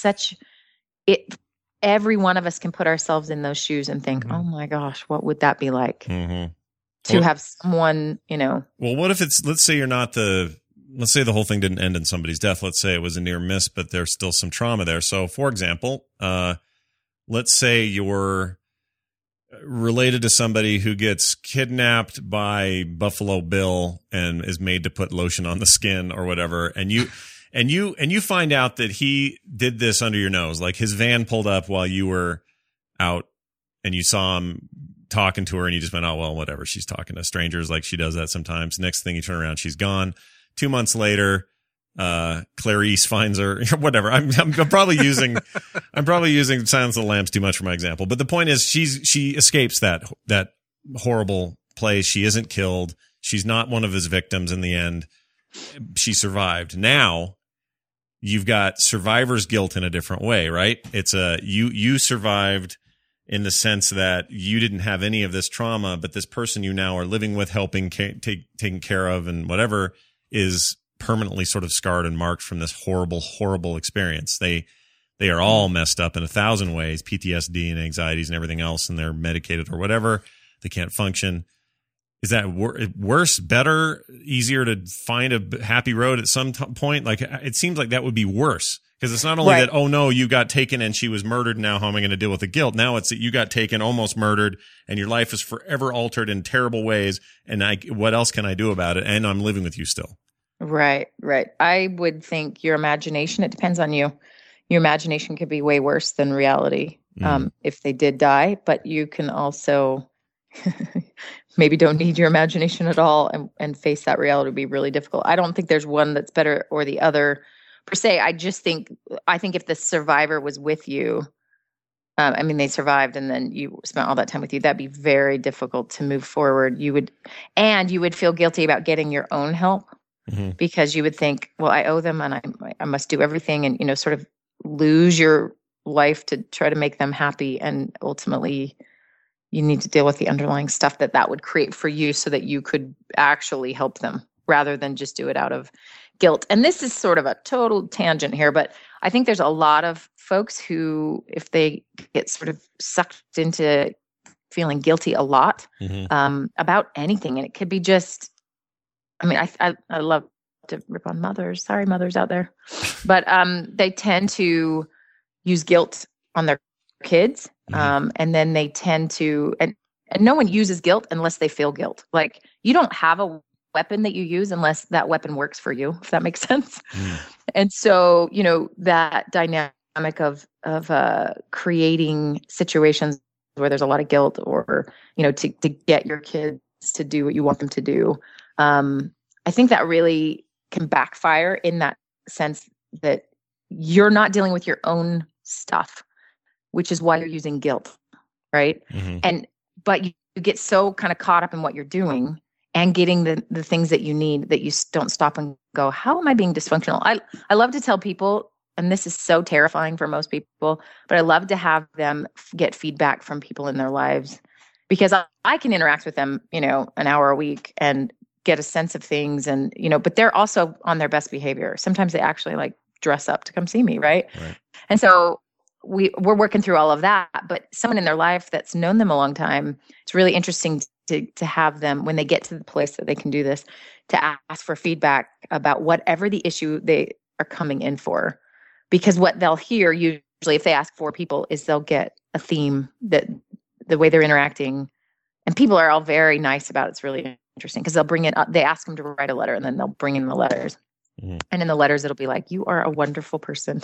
every one of us can put ourselves in those shoes and think, oh my gosh, what would that be like to have someone, Well, what if let's say the whole thing didn't end in somebody's death. Let's say it was a near miss, but there's still some trauma there. So, for example, let's say related to somebody who gets kidnapped by Buffalo Bill and is made to put lotion on the skin or whatever, and you find out that he did this under your nose, like his van pulled up while you were out and you saw him talking to her and you just went, oh, well, whatever. She's talking to strangers, like she does that sometimes. Next thing you turn around, she's gone. 2 months later, Clarice finds her, whatever. I'm probably using Silence of the Lambs too much for my example, but the point is she escapes that horrible place. She isn't killed. She's not one of his victims in the end. She survived. Now you've got survivor's guilt in a different way, right? It's you survived in the sense that you didn't have any of this trauma, but this person you now are living with, helping, taking care of, and whatever is permanently sort of scarred and marked from this horrible, horrible experience. They are all messed up in 1,000 ways, PTSD and anxieties and everything else, and they're medicated or whatever. They can't function. Is that worse, better, easier to find a happy road at some point? Like, it seems like that would be worse, because it's not only that, oh no, you got taken and she was murdered. Now how am I going to deal with the guilt? Now it's that you got taken, almost murdered, and your life is forever altered in terrible ways. And what else can I do about it? And I'm living with you still. Right. I would think your imagination, it depends on you. Your imagination could be way worse than reality if they did die, but you can also maybe don't need your imagination at all and face that reality would be really difficult. I don't think there's one that's better or the other per se. I think if the survivor was with you, they survived and then you spent all that time with you, that'd be very difficult to move forward. You would feel guilty about getting your own help because you would think, well, I owe them and I must do everything, and, sort of lose your life to try to make them happy. And ultimately you need to deal with the underlying stuff that would create for you so that you could actually help them rather than just do it out of guilt. And this is sort of a total tangent here, but I think there's a lot of folks who, if they get sort of sucked into feeling guilty a lot about anything, and it could be just, I love to rip on mothers. Sorry, mothers out there. But they tend to use guilt on their kids. And then they tend to, and no one uses guilt unless they feel guilt. Like, you don't have a weapon that you use unless that weapon works for you, if that makes sense. And so, that dynamic of creating situations where there's a lot of guilt or, to get your kids to do what you want them to do. I think that really can backfire in that sense that you're not dealing with your own stuff, which is why you're using guilt, right? But you get so kind of caught up in what you're doing and getting the things that you need that you don't stop and go, how am I being dysfunctional? I love to tell people, and this is so terrifying for most people, but I love to have them get feedback from people in their lives, because I can interact with them, an hour a week and get a sense of things, and but they're also on their best behavior. Sometimes they actually like dress up to come see me, right? And so we're working through all of that. But someone in their life that's known them a long time, it's really interesting to have them, when they get to the place that they can do this, to ask for feedback about whatever the issue they are coming in for. Because what they'll hear usually, if they ask 4 people, is they'll get a theme that the way they're interacting, and people are all very nice about it. It's really interesting because they'll bring in, they ask them to write a letter, and then they'll bring in the letters. And in the letters, it'll be like, you are a wonderful person.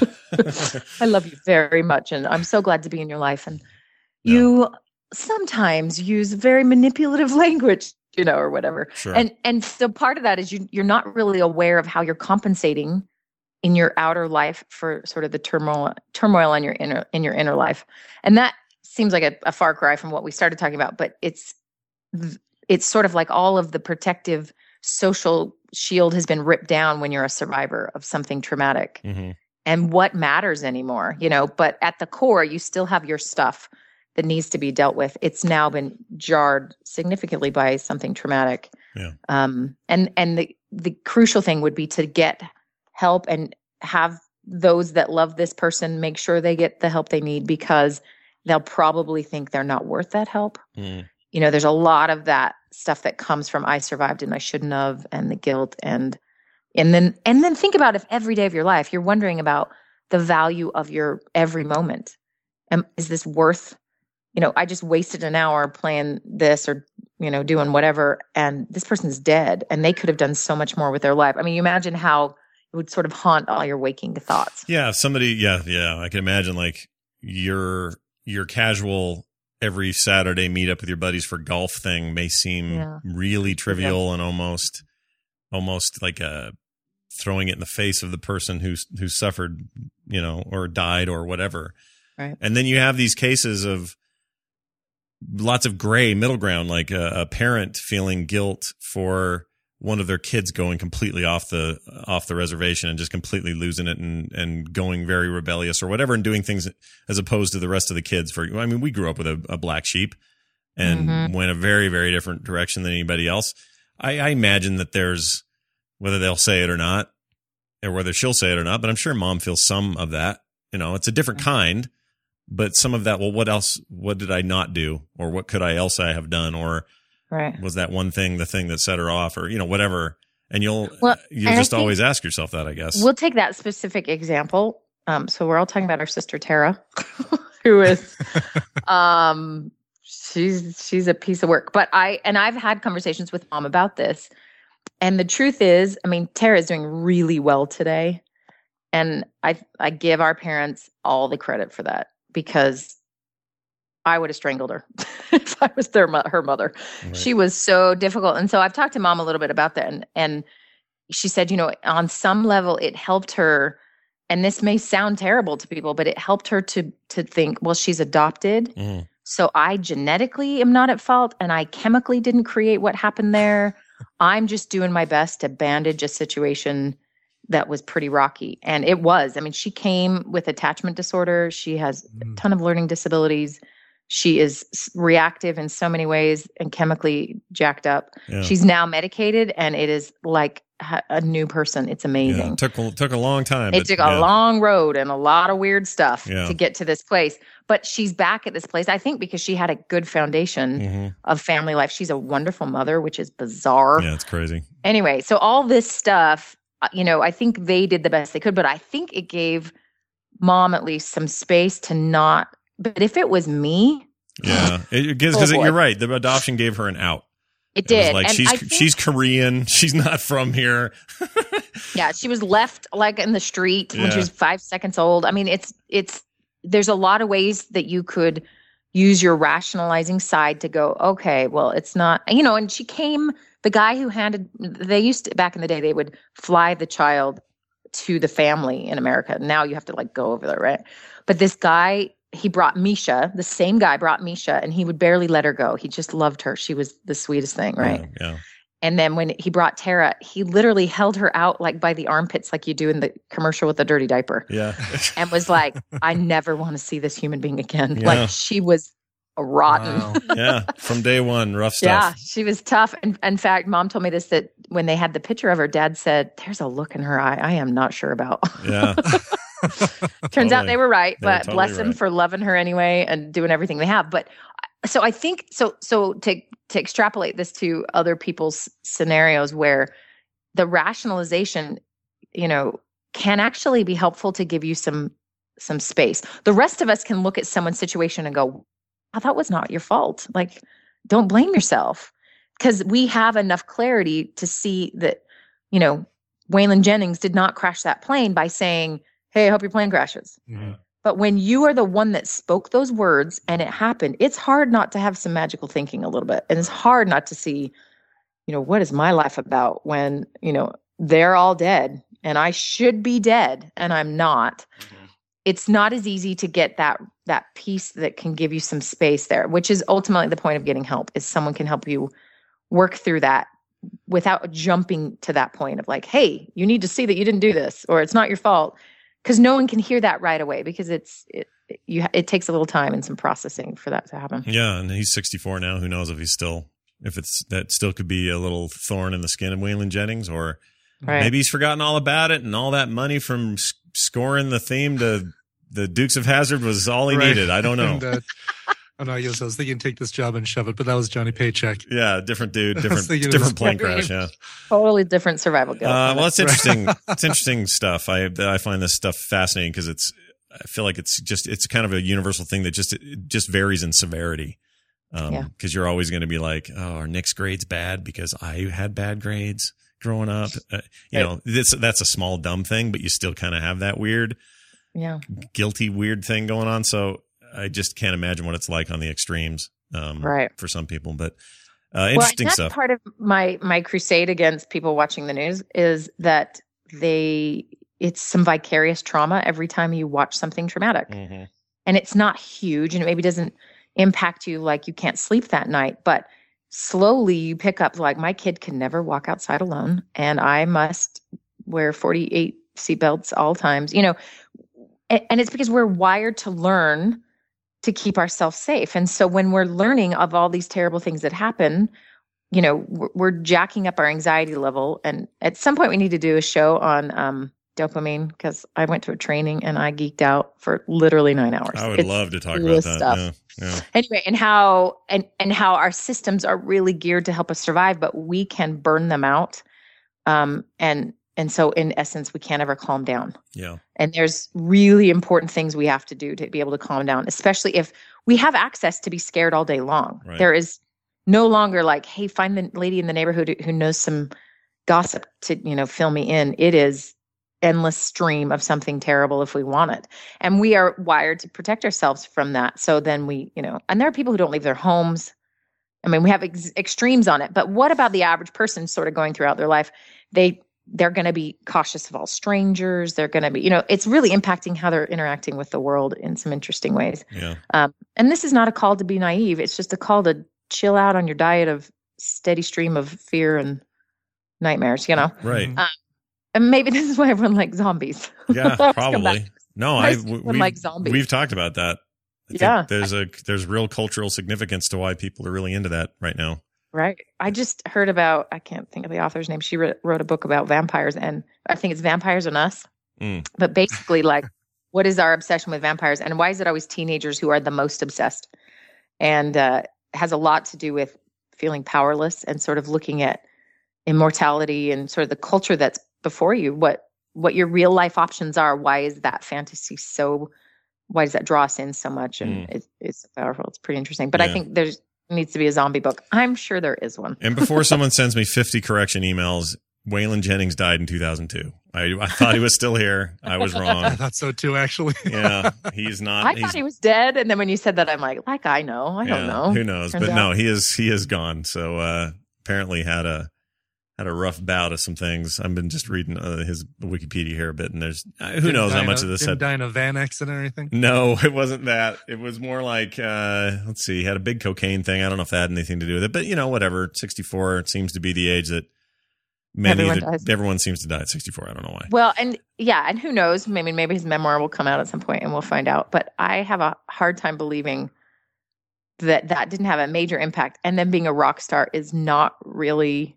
I love you very much. And I'm so glad to be in your life. And you sometimes use very manipulative language, or whatever. Sure. And so part of that is you're not really aware of how you're compensating in your outer life for sort of the turmoil in your inner life. And that seems like a far cry from what we started talking about, but it's sort of like all of the protective social shield has been ripped down when you're a survivor of something traumatic. And what matters anymore, but at the core, you still have your stuff that needs to be dealt with. It's now been jarred significantly by something traumatic. And the crucial thing would be to get help and have those that love this person make sure they get the help they need, because they'll probably think they're not worth that help. There's a lot of that stuff that comes from I survived and I shouldn't have, and the guilt, and then think about if every day of your life you're wondering about the value of your every moment. Is this worth I just wasted an hour playing this or, doing whatever, and this person's dead, and they could have done so much more with their life. I mean, you imagine how it would sort of haunt all your waking thoughts. Yeah, somebody, I can imagine like your casual every Saturday meet up with your buddies for golf thing may seem really trivial and almost like throwing it in the face of the person who suffered, or died or whatever. Right. And then you have these cases of lots of gray middle ground, like a parent feeling guilt for one of their kids going completely off the reservation and just completely losing it and going very rebellious or whatever and doing things as opposed to the rest of the kids. We grew up with a black sheep and went a very, very different direction than anybody else. I imagine that there's, whether they'll say it or not, or whether she'll say it or not, but I'm sure mom feels some of that. It's a different kind, but some of that, well, what did I not do? Or what could I else I have done? Or was that one thing the thing that set her off, or whatever? And you'll just always ask yourself that, I guess. We'll take that specific example. So we're all talking about our sister Tara, who is, she's a piece of work. But I've had conversations with mom about this, and the truth is, Tara is doing really well today, and I give our parents all the credit for that, because I would have strangled her if I was her mother. Right. She was so difficult. And so I've talked to mom a little bit about that. And she said, on some level it helped her, and this may sound terrible to people, but it helped her to think, well, she's adopted. Mm. So I genetically am not at fault, and I chemically didn't create what happened there. I'm just doing my best to bandage a situation that was pretty rocky. And it was. She came with attachment disorder. She has a ton of learning disabilities. She is reactive in so many ways and chemically jacked up. Yeah. She's now medicated, and it is like a new person. It's amazing. Yeah, took a long time. It took a long road and a lot of weird stuff to get to this place. But she's back at this place, I think, because she had a good foundation of family life. She's a wonderful mother, which is bizarre. Yeah, it's crazy. Anyway, so all this stuff, I think they did the best they could, but I think it gave mom at least some space to not. But if it was me, because you're right, the adoption gave her an out. It did. Was like she's Korean, she's not from here. Yeah, she was left like in the street when she was 5 seconds old. It's there's a lot of ways that you could use your rationalizing side to go, okay, well, it's not, and she came. The guy who they used to, back in the day, they would fly the child to the family in America. Now you have to go over there, right? But this guy, he brought Misha, the same guy brought Misha, and he would barely let her go. He just loved her. She was the sweetest thing, right? Yeah. And then when he brought Tara, he literally held her out by the armpits like you do in the commercial with the dirty diaper. Yeah. And was like, I never want to see this human being again. Yeah. She was rotten. Wow. Yeah, from day one, rough stuff. Yeah, she was tough. And in fact, mom told me this, that when they had the picture of her, dad said, there's a look in her eye I am not sure about. Yeah. Turns out they were right, but bless them for loving her anyway and doing everything they have. But so I think, so to extrapolate this to other people's scenarios where the rationalization, can actually be helpful to give you some space. The rest of us can look at someone's situation and go, oh, that was not your fault. Don't blame yourself, because we have enough clarity to see that, Waylon Jennings did not crash that plane by saying, hey, I hope your plane crashes. Mm-hmm. But when you are the one that spoke those words and it happened, it's hard not to have some magical thinking a little bit. And it's hard not to see, what is my life about when, they're all dead and I should be dead and I'm not. Mm-hmm. It's not as easy to get that piece that can give you some space there, which is ultimately the point of getting help, is someone can help you work through that without jumping to that point of hey, you need to see that you didn't do this, or it's not your fault. Because no one can hear that right away, because it takes a little time and some processing for that to happen. Yeah, and he's 64 now. Who knows if that still could be a little thorn in the skin of Waylon Jennings, or maybe he's forgotten all about it, and all that money from scoring the theme to the Dukes of Hazzard was all he needed. I don't know. And, I was thinking take this job and shove it, but that was Johnny Paycheck. Yeah, different dude, different plane crash. Yeah, totally different survival guilt. Well, it's interesting. It's interesting stuff. I find this stuff fascinating because I feel like it's kind of a universal thing that it just varies in severity. Because you're always going to be like, oh, are Nick's grades bad because I had bad grades growing up? That's a small dumb thing, but you still kind of have that weird, guilty weird thing going on. So I just can't imagine what it's like on the extremes, for some people. But interesting that's stuff. Part of my crusade against people watching the news is that it's some vicarious trauma every time you watch something traumatic, and it's not huge, and it maybe doesn't impact you like you can't sleep that night, but slowly you pick up like my kid can never walk outside alone and I must wear 48 seatbelts all times, and it's because we're wired to learn to keep ourselves safe. And so when we're learning of all these terrible things that happen, we're jacking up our anxiety level. And at some point we need to do a show on dopamine, because I went to a training and I geeked out for literally 9 hours. I would love to talk about that. Stuff. Yeah. Anyway, and how our systems are really geared to help us survive, but we can burn them out. And so in essence, we can't ever calm down. Yeah. And there's really important things we have to do to be able to calm down, especially if we have access to be scared all day long. Right. There is no longer like, hey, find the lady in the neighborhood who knows some gossip to, fill me in. It is endless stream of something terrible if we want it. And we are wired to protect ourselves from that. So then we, and there are people who don't leave their homes. I mean, we have extremes on it, but what about the average person sort of going throughout their life? They're going to be cautious of all strangers. They're going to be, it's really impacting how they're interacting with the world in some interesting ways. Yeah. And this is not a call to be naive. It's just a call to chill out on your diet of steady stream of fear and nightmares, Right. And maybe this is why everyone likes zombies. Yeah, probably. No, like zombies. We've talked about that. I think there's real cultural significance to why people are really into that right now. Right. I just heard about, I can't think of the author's name. She wrote a book about vampires, and I think it's Vampires and Us. But basically, like, what is our obsession with vampires, and why is it always teenagers who are the most obsessed? And has a lot to do with feeling powerless and sort of looking at immortality and sort of the culture that's before you, what your real life options are. Why is that fantasy why does that draw us in so much? And it's so powerful. It's pretty interesting. But I think there needs to be a zombie book. I'm sure there is one. And before someone sends me 50 correction emails, Waylon Jennings died in 2002. I thought he was still here. I was wrong. I thought so too, actually. Yeah, he's not. I thought he was dead, and then when you said that, I'm like I know. I don't know. Who knows? Turns out. No, he is gone. So apparently had a rough bout of some things. I've been just reading his Wikipedia here a bit, and there's who knows how much of this. Didn't die in a van accident or anything? No, it wasn't that. It was more like, let's see, he had a big cocaine thing. I don't know if that had anything to do with it, but whatever. 64 seems to be the age that everyone seems to die at 64. I don't know why. Well, and who knows? Maybe his memoir will come out at some point, and we'll find out. But I have a hard time believing that didn't have a major impact. And then being a rock star is not really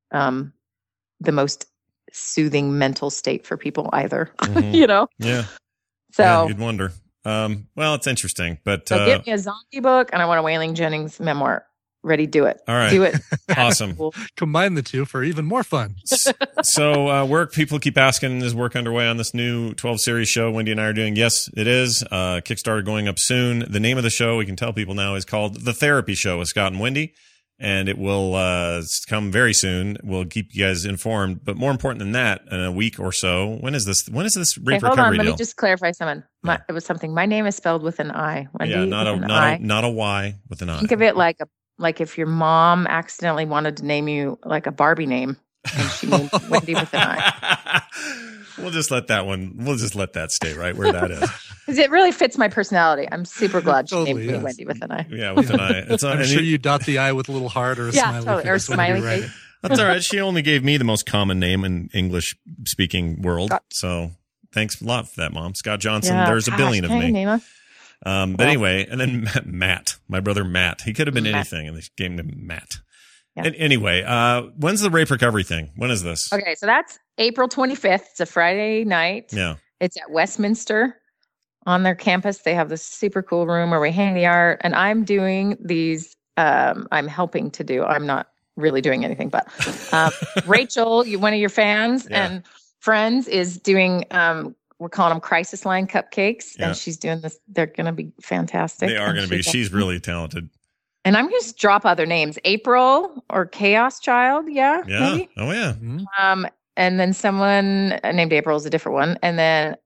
the most soothing mental state for people either, Yeah. So you'd wonder. Well, it's interesting, but give me a zombie book and I want a Waylon Jennings memoir. Ready, do it. All right. Do it. Awesome. Combine the two for even more fun. So work, people keep asking, is work underway on this new 12 series show Wendy and I are doing? Yes, it is. Kickstarter going up soon. The name of the show, we can tell people now, is called The Therapy Show with Scott and Wendy. And it will come very soon. We'll keep you guys informed. But more important than that, in a week or so, when is this Rape Hold Recovery on, deal? let me just clarify something. It was something. My name is spelled with an I. Wendy, yeah, not a Y with an I. Think of it like if your mom accidentally wanted to name you like a Barbie name, and she named Wendy with an I. We'll just let that stay right where that is. Because it really fits my personality. I'm super glad she Totally, named me Wendy with an I. Yeah, with an I. I'm sure you dot the I with a little heart or a smiley totally. face. Or a smiley face. That's all right. She only gave me the most common name in English speaking world. So thanks a lot for that, Mom. Scott Johnson. Yeah, There's a billion of me. Name but anyway, and then Matt, my brother Matt. He could have been anything, and they gave him Matt. Yeah. Anyway, when's the Rape Recovery thing? When is this? Okay, so that's April 25th. It's a Friday night. Yeah. It's at Westminster on their campus. They have this super cool room where we hang the art. And I'm doing these, I'm helping to do, I'm not really doing anything, but Rachel, one of your fans and friends, is doing we're calling them Crisis Line cupcakes, Yeah. and she's doing this. They're going to be fantastic. They are And going to be. She's really talented. And I'm going to just drop other names. April or Chaos Child. Yeah. Yeah. Maybe. Oh, yeah. And then someone named April is a different one. And then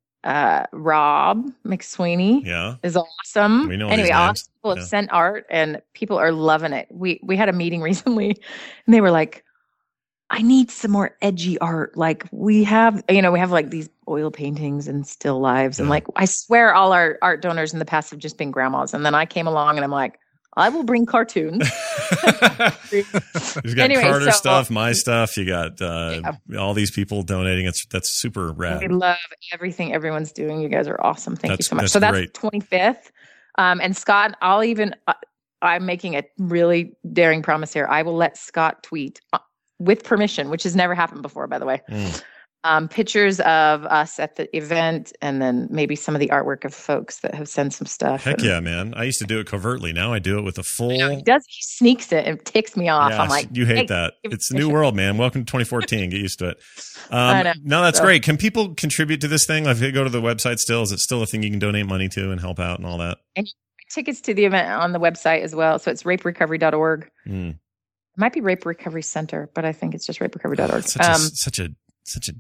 Rob McSweeney Yeah. is awesome. We know anyway, these all names. people have Yeah. sent art and people are loving it. We had a meeting recently and they were like, I need some more edgy art. Like we have like these oil paintings and still lives. And like, I swear all our art donors in the past have just been grandmas. And then I came along and I'm like, I will bring cartoons. You've got Anyway, Carter so- stuff, my stuff. You got all these people donating. That's super rad. I love everything everyone's doing. You guys are awesome. Thank you That's- so much. that's So that's great. 25th. And Scott, I'm making a really daring promise here. I will let Scott tweet with permission, which has never happened before, by the way. Pictures of us at the event and then maybe some of the artwork of folks that have sent some stuff. Heck And yeah, man. I used to do it covertly. Now I do it with a full. he sneaks it and ticks me off. Yeah, I'm like, you hate hey, that. give me It's a new world, man. Welcome to 2014. Get used to it. I know. No, that's So- great. Can people contribute to this thing? Like, if they go to the website still, is it still a thing you can donate money to and help out and all that? And tickets to the event on the website as well. So it's raperecovery.org. Mm. It might be Rape Recovery Center, but I think it's just raperecovery.org. Such a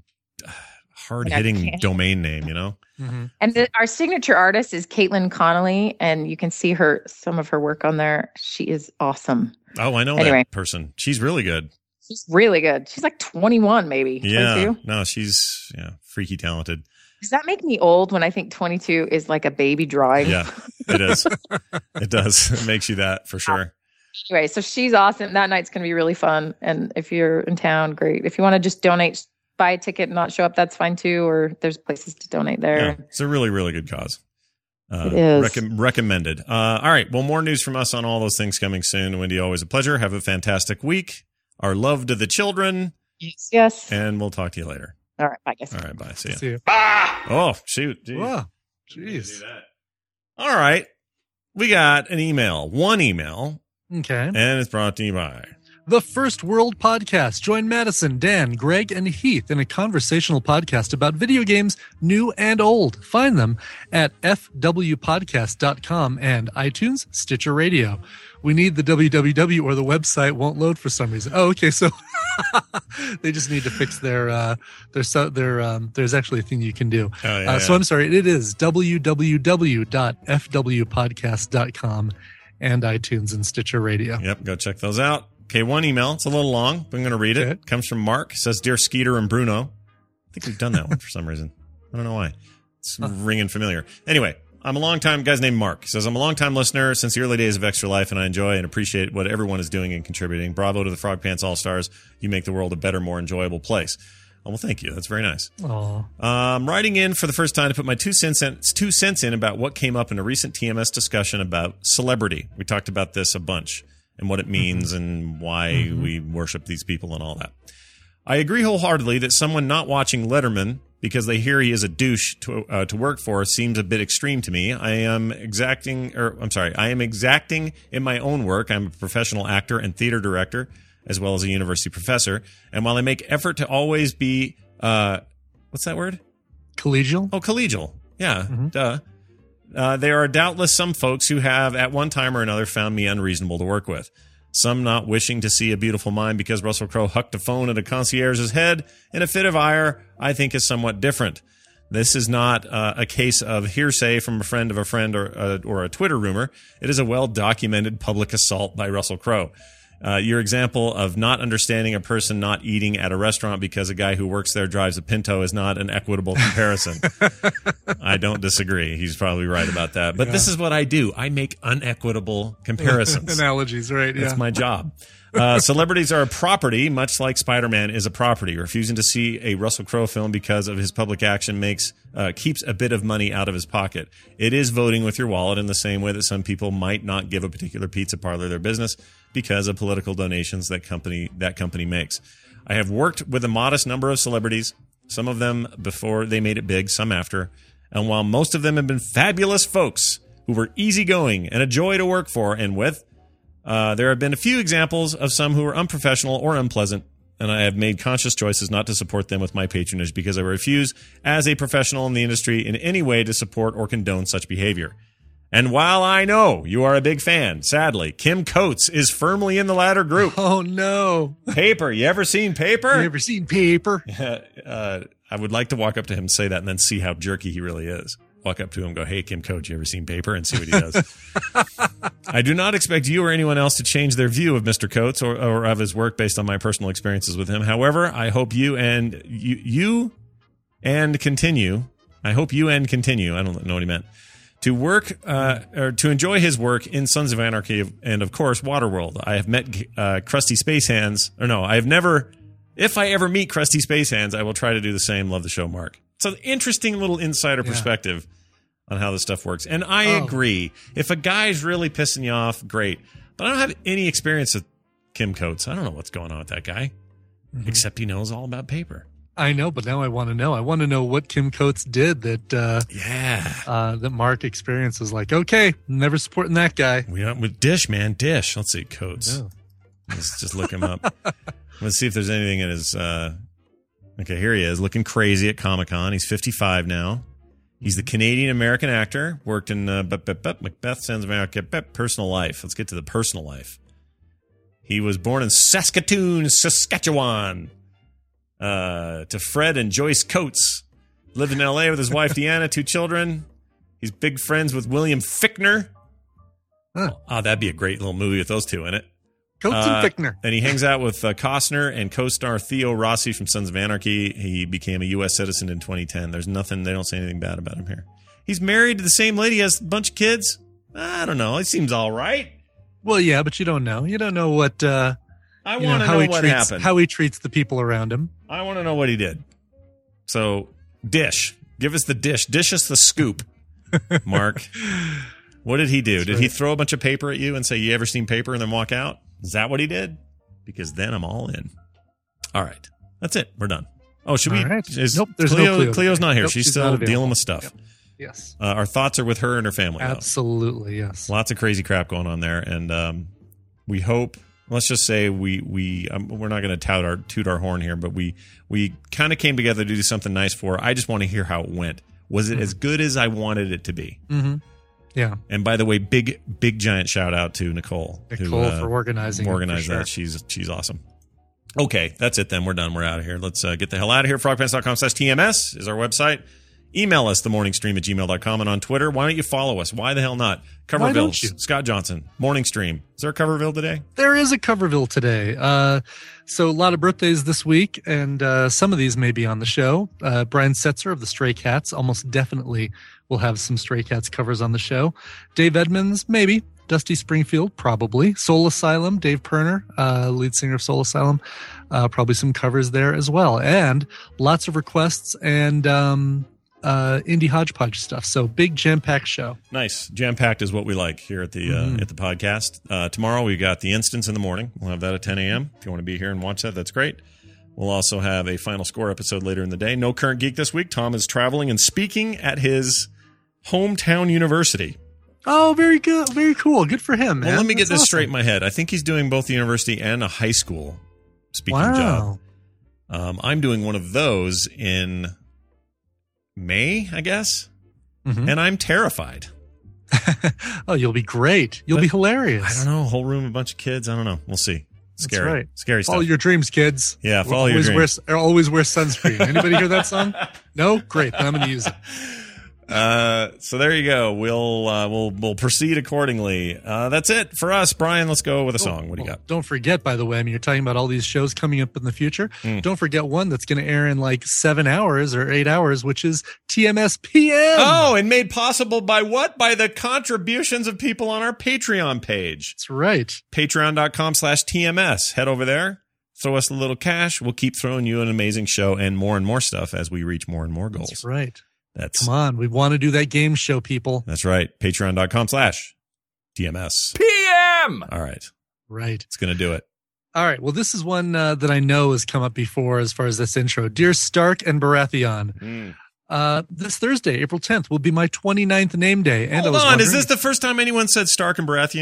hard hitting domain name, you know? And our signature artist is Caitlin Connolly, and you can see some of her work on there. She is awesome. Oh, I know Anyway. that person. She's really good. She's really good. She's like 21, maybe. Yeah. 22. No, she's freaky talented. Does that make me old when I think 22 is like a baby drawing? Yeah, it is. It does. It makes you that for sure. Anyway, so she's awesome. That night's going to be really fun. And if you're in town, great. If you want to just donate, buy a ticket and not show up, that's fine too. Or there's places to donate there. Yeah, it's a really, really good cause. It is. Recommended. All right. Well, more news from us on all those things coming soon. Wendy, always a pleasure. Have a fantastic week. Our love to the children. Yes. And we'll talk to you later. All right. Bye, guys. All right. Bye. See ya. See you. Oh, shoot. Geez. Whoa. Jeez. All right. We got an email. One email. Okay. And it's brought to you by The First World Podcast. Join Madison, Dan, Greg, and Heath in a conversational podcast about video games, new and old. Find them at fwpodcast.com and iTunes, Stitcher Radio. We need the www or the website won't load for some reason. Oh, okay. So they just need to fix their there's actually a thing you can do. Oh, yeah, So yeah. I'm sorry. It is www.fwpodcast.com and iTunes and Stitcher Radio. Yep, go check those out. Okay, one email. It's a little long, but I'm going to read it. It comes from Mark. It says, Dear Skeeter and Bruno. I think we've done that one for some reason. I don't know why. It's ringing familiar. Anyway, I'm a long-time guy's named Mark. He says, I'm a long-time listener since the early days of Extra Life, and I enjoy and appreciate what everyone is doing and contributing. Bravo to the Frog Pants All-Stars. You make the world a better, more enjoyable place. Oh, well, thank you. That's very nice. Aw. Writing in for the first time to put my two cents in about what came up in a recent TMS discussion about celebrity. We talked about this a bunch and what it means and why we worship these people and all that. I agree wholeheartedly that someone not watching Letterman because they hear he is a douche to work for seems a bit extreme to me. I am exacting in my own work. I'm a professional actor and theater director, as well as a university professor. And while I make effort to always be, what's that word? Collegial? Oh, collegial. Yeah, duh. There are doubtless some folks who have, at one time or another, found me unreasonable to work with. Some not wishing to see a beautiful mind because Russell Crowe hucked a phone at a concierge's head in a fit of ire, I think is somewhat different. This is not a case of hearsay from a friend of a friend or a Twitter rumor. It is a well-documented public assault by Russell Crowe. Your example of not understanding a person not eating at a restaurant because a guy who works there drives a Pinto is not an equitable comparison. I don't disagree. He's probably right about that. But this is what I do. I make unequitable comparisons. Analogies, right? Yeah. That's my job. Celebrities are a property, much like Spider-Man is a property. Refusing to see a Russell Crowe film because of his public action keeps a bit of money out of his pocket. It is voting with your wallet in the same way that some people might not give a particular pizza parlor their business because of political donations that company makes. I have worked with a modest number of celebrities, some of them before they made it big, some after. And while most of them have been fabulous folks who were easygoing and a joy to work for and with, there have been a few examples of some who were unprofessional or unpleasant. and I have made conscious choices not to support them with my patronage because I refuse, as a professional in the industry, in any way to support or condone such behavior. And while I know you are a big fan, sadly, Kim Coates is firmly in the latter group. Oh, no. Paper. You ever seen Paper? You ever seen Paper? I would like to walk up to him and say that and then see how jerky he really is. Walk up to him and go, hey, Kim Coates, you ever seen Paper? And see what he does. I do not expect you or anyone else to change their view of Mr. Coates or of his work based on my personal experiences with him. However, I hope you and continue. I hope you and continue. I don't know what he meant. To work or to enjoy his work in Sons of Anarchy and, of course, Waterworld. I have met Krusty Space Hands. Or no, I have never. If I ever meet Krusty Space Hands, I will try to do the same. Love the show, Mark. It's an interesting little insider perspective on how this stuff works. And I agree. If a guy's really pissing you off, great. But I don't have any experience with Kim Coates. I don't know what's going on with that guy, except he knows all about paper. I know, but now I want to know. I want to know what Kim Coates did that that Mark experiences. Like, okay, never supporting that guy. With Dish, man. Dish. Let's see, Coates. No. Let's just look him up. Let's see if there's anything in his... Okay, here he is, looking crazy at Comic-Con. He's 55 now. He's the Canadian-American actor. Worked in Macbeth, Sons of Anarchy, Personal Life. Let's get to the personal life. He was born in Saskatoon, Saskatchewan. To Fred and Joyce Coates. Lived in L.A. with his wife, Deanna, 2 children. He's big friends with William Fichtner. Oh, that'd be a great little movie with those two in it. Coates and Fichtner. And he hangs out with Costner and co-star Theo Rossi from Sons of Anarchy. He became a U.S. citizen in 2010. There's nothing, they don't say anything bad about him here. He's married to the same lady, has a bunch of kids. I don't know. It seems all right. Well, yeah, but you don't know. You don't know what... I want to know what happened. How he treats the people around him. I want to know what he did. So, Dish. Give us the dish. Dish us the scoop, Mark. What did he do? Did he throw a bunch of paper at you and say, you ever seen Paper, and then walk out? Is that what he did? Because then I'm all in. All right. That's it. We're done. Oh, should we? Right. Nope, there's no Cleo. Cleo's not here. Nope, she's still dealing with stuff. Yep. Yes. Our thoughts are with her and her family. Absolutely, yes. Lots of crazy crap going on there. And we hope, let's just say we're not going to toot our horn here, but we kind of came together to do something nice for her. I just want to hear how it went. Was it as good as I wanted it to be? Mm-hmm. Yeah. And by the way, big giant shout out to Nicole. Nicole for organizing that. She's awesome. Okay, that's it then. We're done. We're out of here. Let's get the hell out of here. Frogpants.com/TMS is our website. Email us, themorningstream@gmail.com, and on Twitter. Why don't you follow us? Why the hell not? Coverville, Scott Johnson, Morning Stream. Is there a Coverville today? There is a Coverville today. So a lot of birthdays this week, and some of these may be on the show. Brian Setzer of the Stray Cats almost definitely will have some Stray Cats covers on the show. Dave Edmonds, maybe. Dusty Springfield, probably. Soul Asylum, Dave Perner, lead singer of Soul Asylum, probably some covers there as well. And lots of requests and indie hodgepodge stuff. So big jam-packed show. Nice. Jam-packed is what we like here at the podcast. Tomorrow we got The Instance in the morning. We'll have that at 10 a.m. If you want to be here and watch that, that's great. We'll also have a Final Score episode later in the day. No Current Geek this week. Tom is traveling and speaking at his hometown university. Oh, very good. Very cool. Good for him, man. Well, let me get this straight in my head. I think he's doing both the university and a high school speaking job. I'm doing one of those in May, I guess. Mm-hmm. And I'm terrified. Oh, you'll be great. You'll be hilarious. I don't know. A whole room of a bunch of kids. I don't know. We'll see. Scary. That's right. Scary stuff. Follow your dreams, kids. Yeah, follow your dreams. Always wear sunscreen. Anybody hear that song? No? Great. Then I'm going to use it. So there you go. We'll proceed accordingly. That's it for us. Brian, let's go with a song. What do you got? Don't forget, by the way, I mean, you're talking about all these shows coming up in the future. Don't forget one that's going to air in like 7 hours or 8 hours, which is TMS PM. Oh, and made possible by what? By the contributions of people on our Patreon page. That's right. Patreon.com/TMS. Head over there. Throw us a little cash. We'll keep throwing you an amazing show and more stuff as we reach more and more goals. That's right. Come on. We want to do that game show, people. That's right. Patreon.com/TMS. PM! All right. Right. It's going to do it. All right. Well, this is one that I know has come up before as far as this intro. Dear Stark and Baratheon, this Thursday, April 10th, will be my 29th name day. And Hold on. Is this the first time anyone said Stark and Baratheon?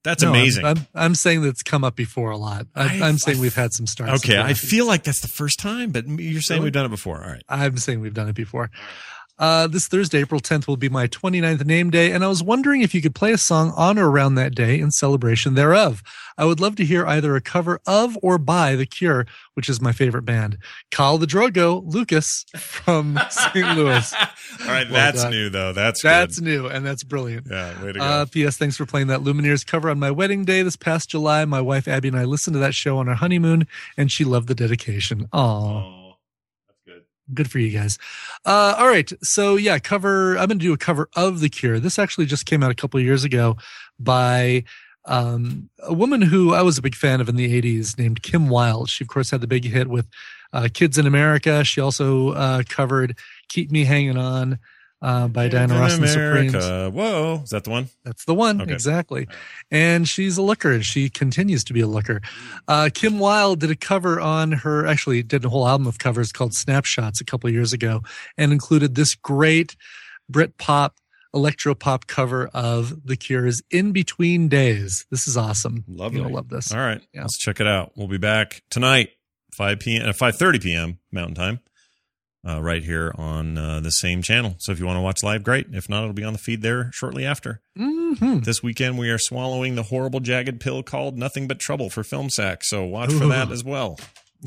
That's No, amazing. I'm saying that's come up before a lot. I'm saying we've had some starts. Okay, I feel like that's the first time, but you're saying we've done it before. All right. I'm saying we've done it before. This Thursday, April 10th, will be my 29th name day, and I was wondering if you could play a song on or around that day in celebration thereof. I would love to hear either a cover of or by The Cure, which is my favorite band. Call the Drogo, Lucas from St. Louis. All right, Well that's done. new, though. That's new, and that's brilliant. Yeah, way to go. P.S. Thanks for playing that Lumineers cover on my wedding day this past July. My wife Abby and I listened to that show on our honeymoon, and she loved the dedication. Aww. Good for you guys. All right. So yeah, I'm going to do a cover of The Cure. This actually just came out a couple of years ago by a woman who I was a big fan of in the 80s named Kim Wilde. She, of course, had the big hit with Kids in America. She also covered Keep Me Hanging On by Diana Ross and the Supremes. Whoa. Is that the one? That's the one. Okay. Exactly. And she's a looker, and she continues to be a looker. Kim Wilde did a cover on her, actually did a whole album of covers called Snapshots a couple of years ago, and included this great Britpop, electro-pop cover of The Cure's In Between Days. This is awesome. Lovely. You'll love this. All right. Let's check it out. We'll be back tonight, 5:30 p.m. Mountain Time. Right here on the same channel. So if you want to watch live, great. If not, it'll be on the feed there shortly after. Mm-hmm. This weekend, we are swallowing the horrible jagged pill called Nothing But Trouble for Film Sack. So watch for that as well.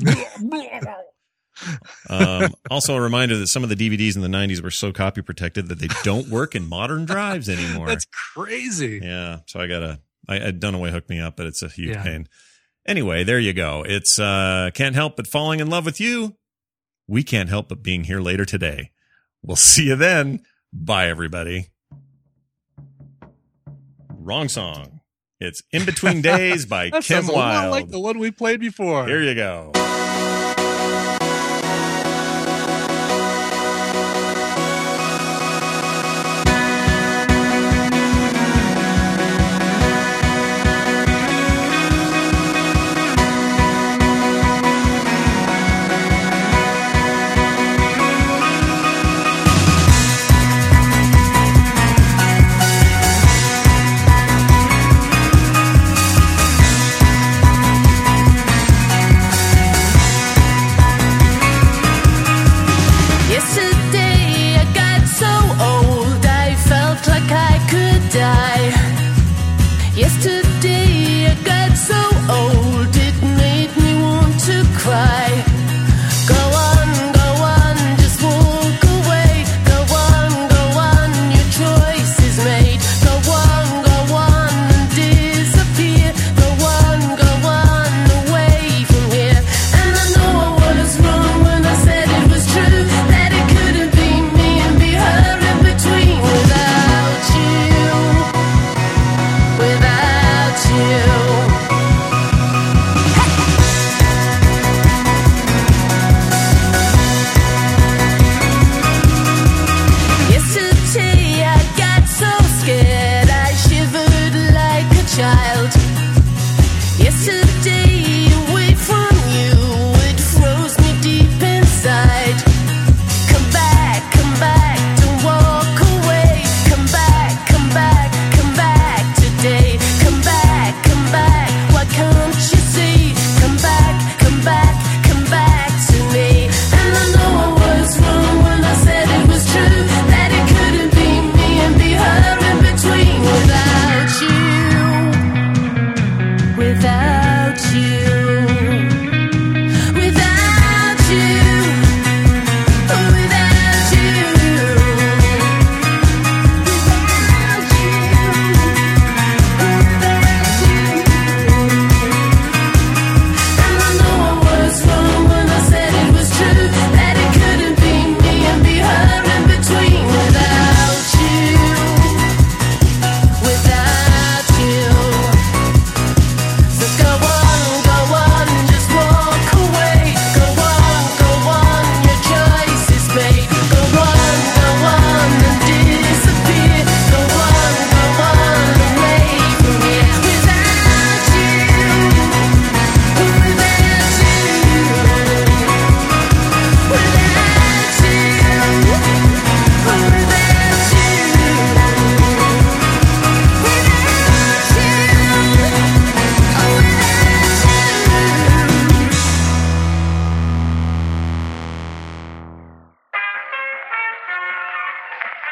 Also, a reminder that some of the DVDs in the 90s were so copy protected that they don't work in modern drives anymore. That's crazy. Yeah. So I Dunaway hooked me up, but it's a huge pain. Anyway, there you go. It's Can't Help But Falling in Love with You. We can't help but being here later today. We'll see you then. Bye, everybody. Wrong song. It's In Between Days by That Kim sounds a lot Wilde. like the one we played before. Here you go. Yesterday I got so old I felt like I could die. Yesterday I got so old it made me want to cry. Go on, just walk away. Go on, your choice is made. Go on and disappear. Go on away from here. And I know I was wrong when I said it was true. That it couldn't be me and be her in between without you.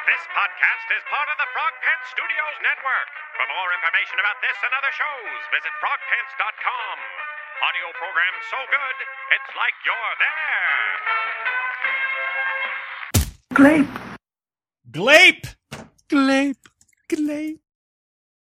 This podcast is part of the Frog Pants Studios Network. For more information about this and other shows, visit frogpants.com. Audio program so good, it's like you're there. Glape. Glape. Glape.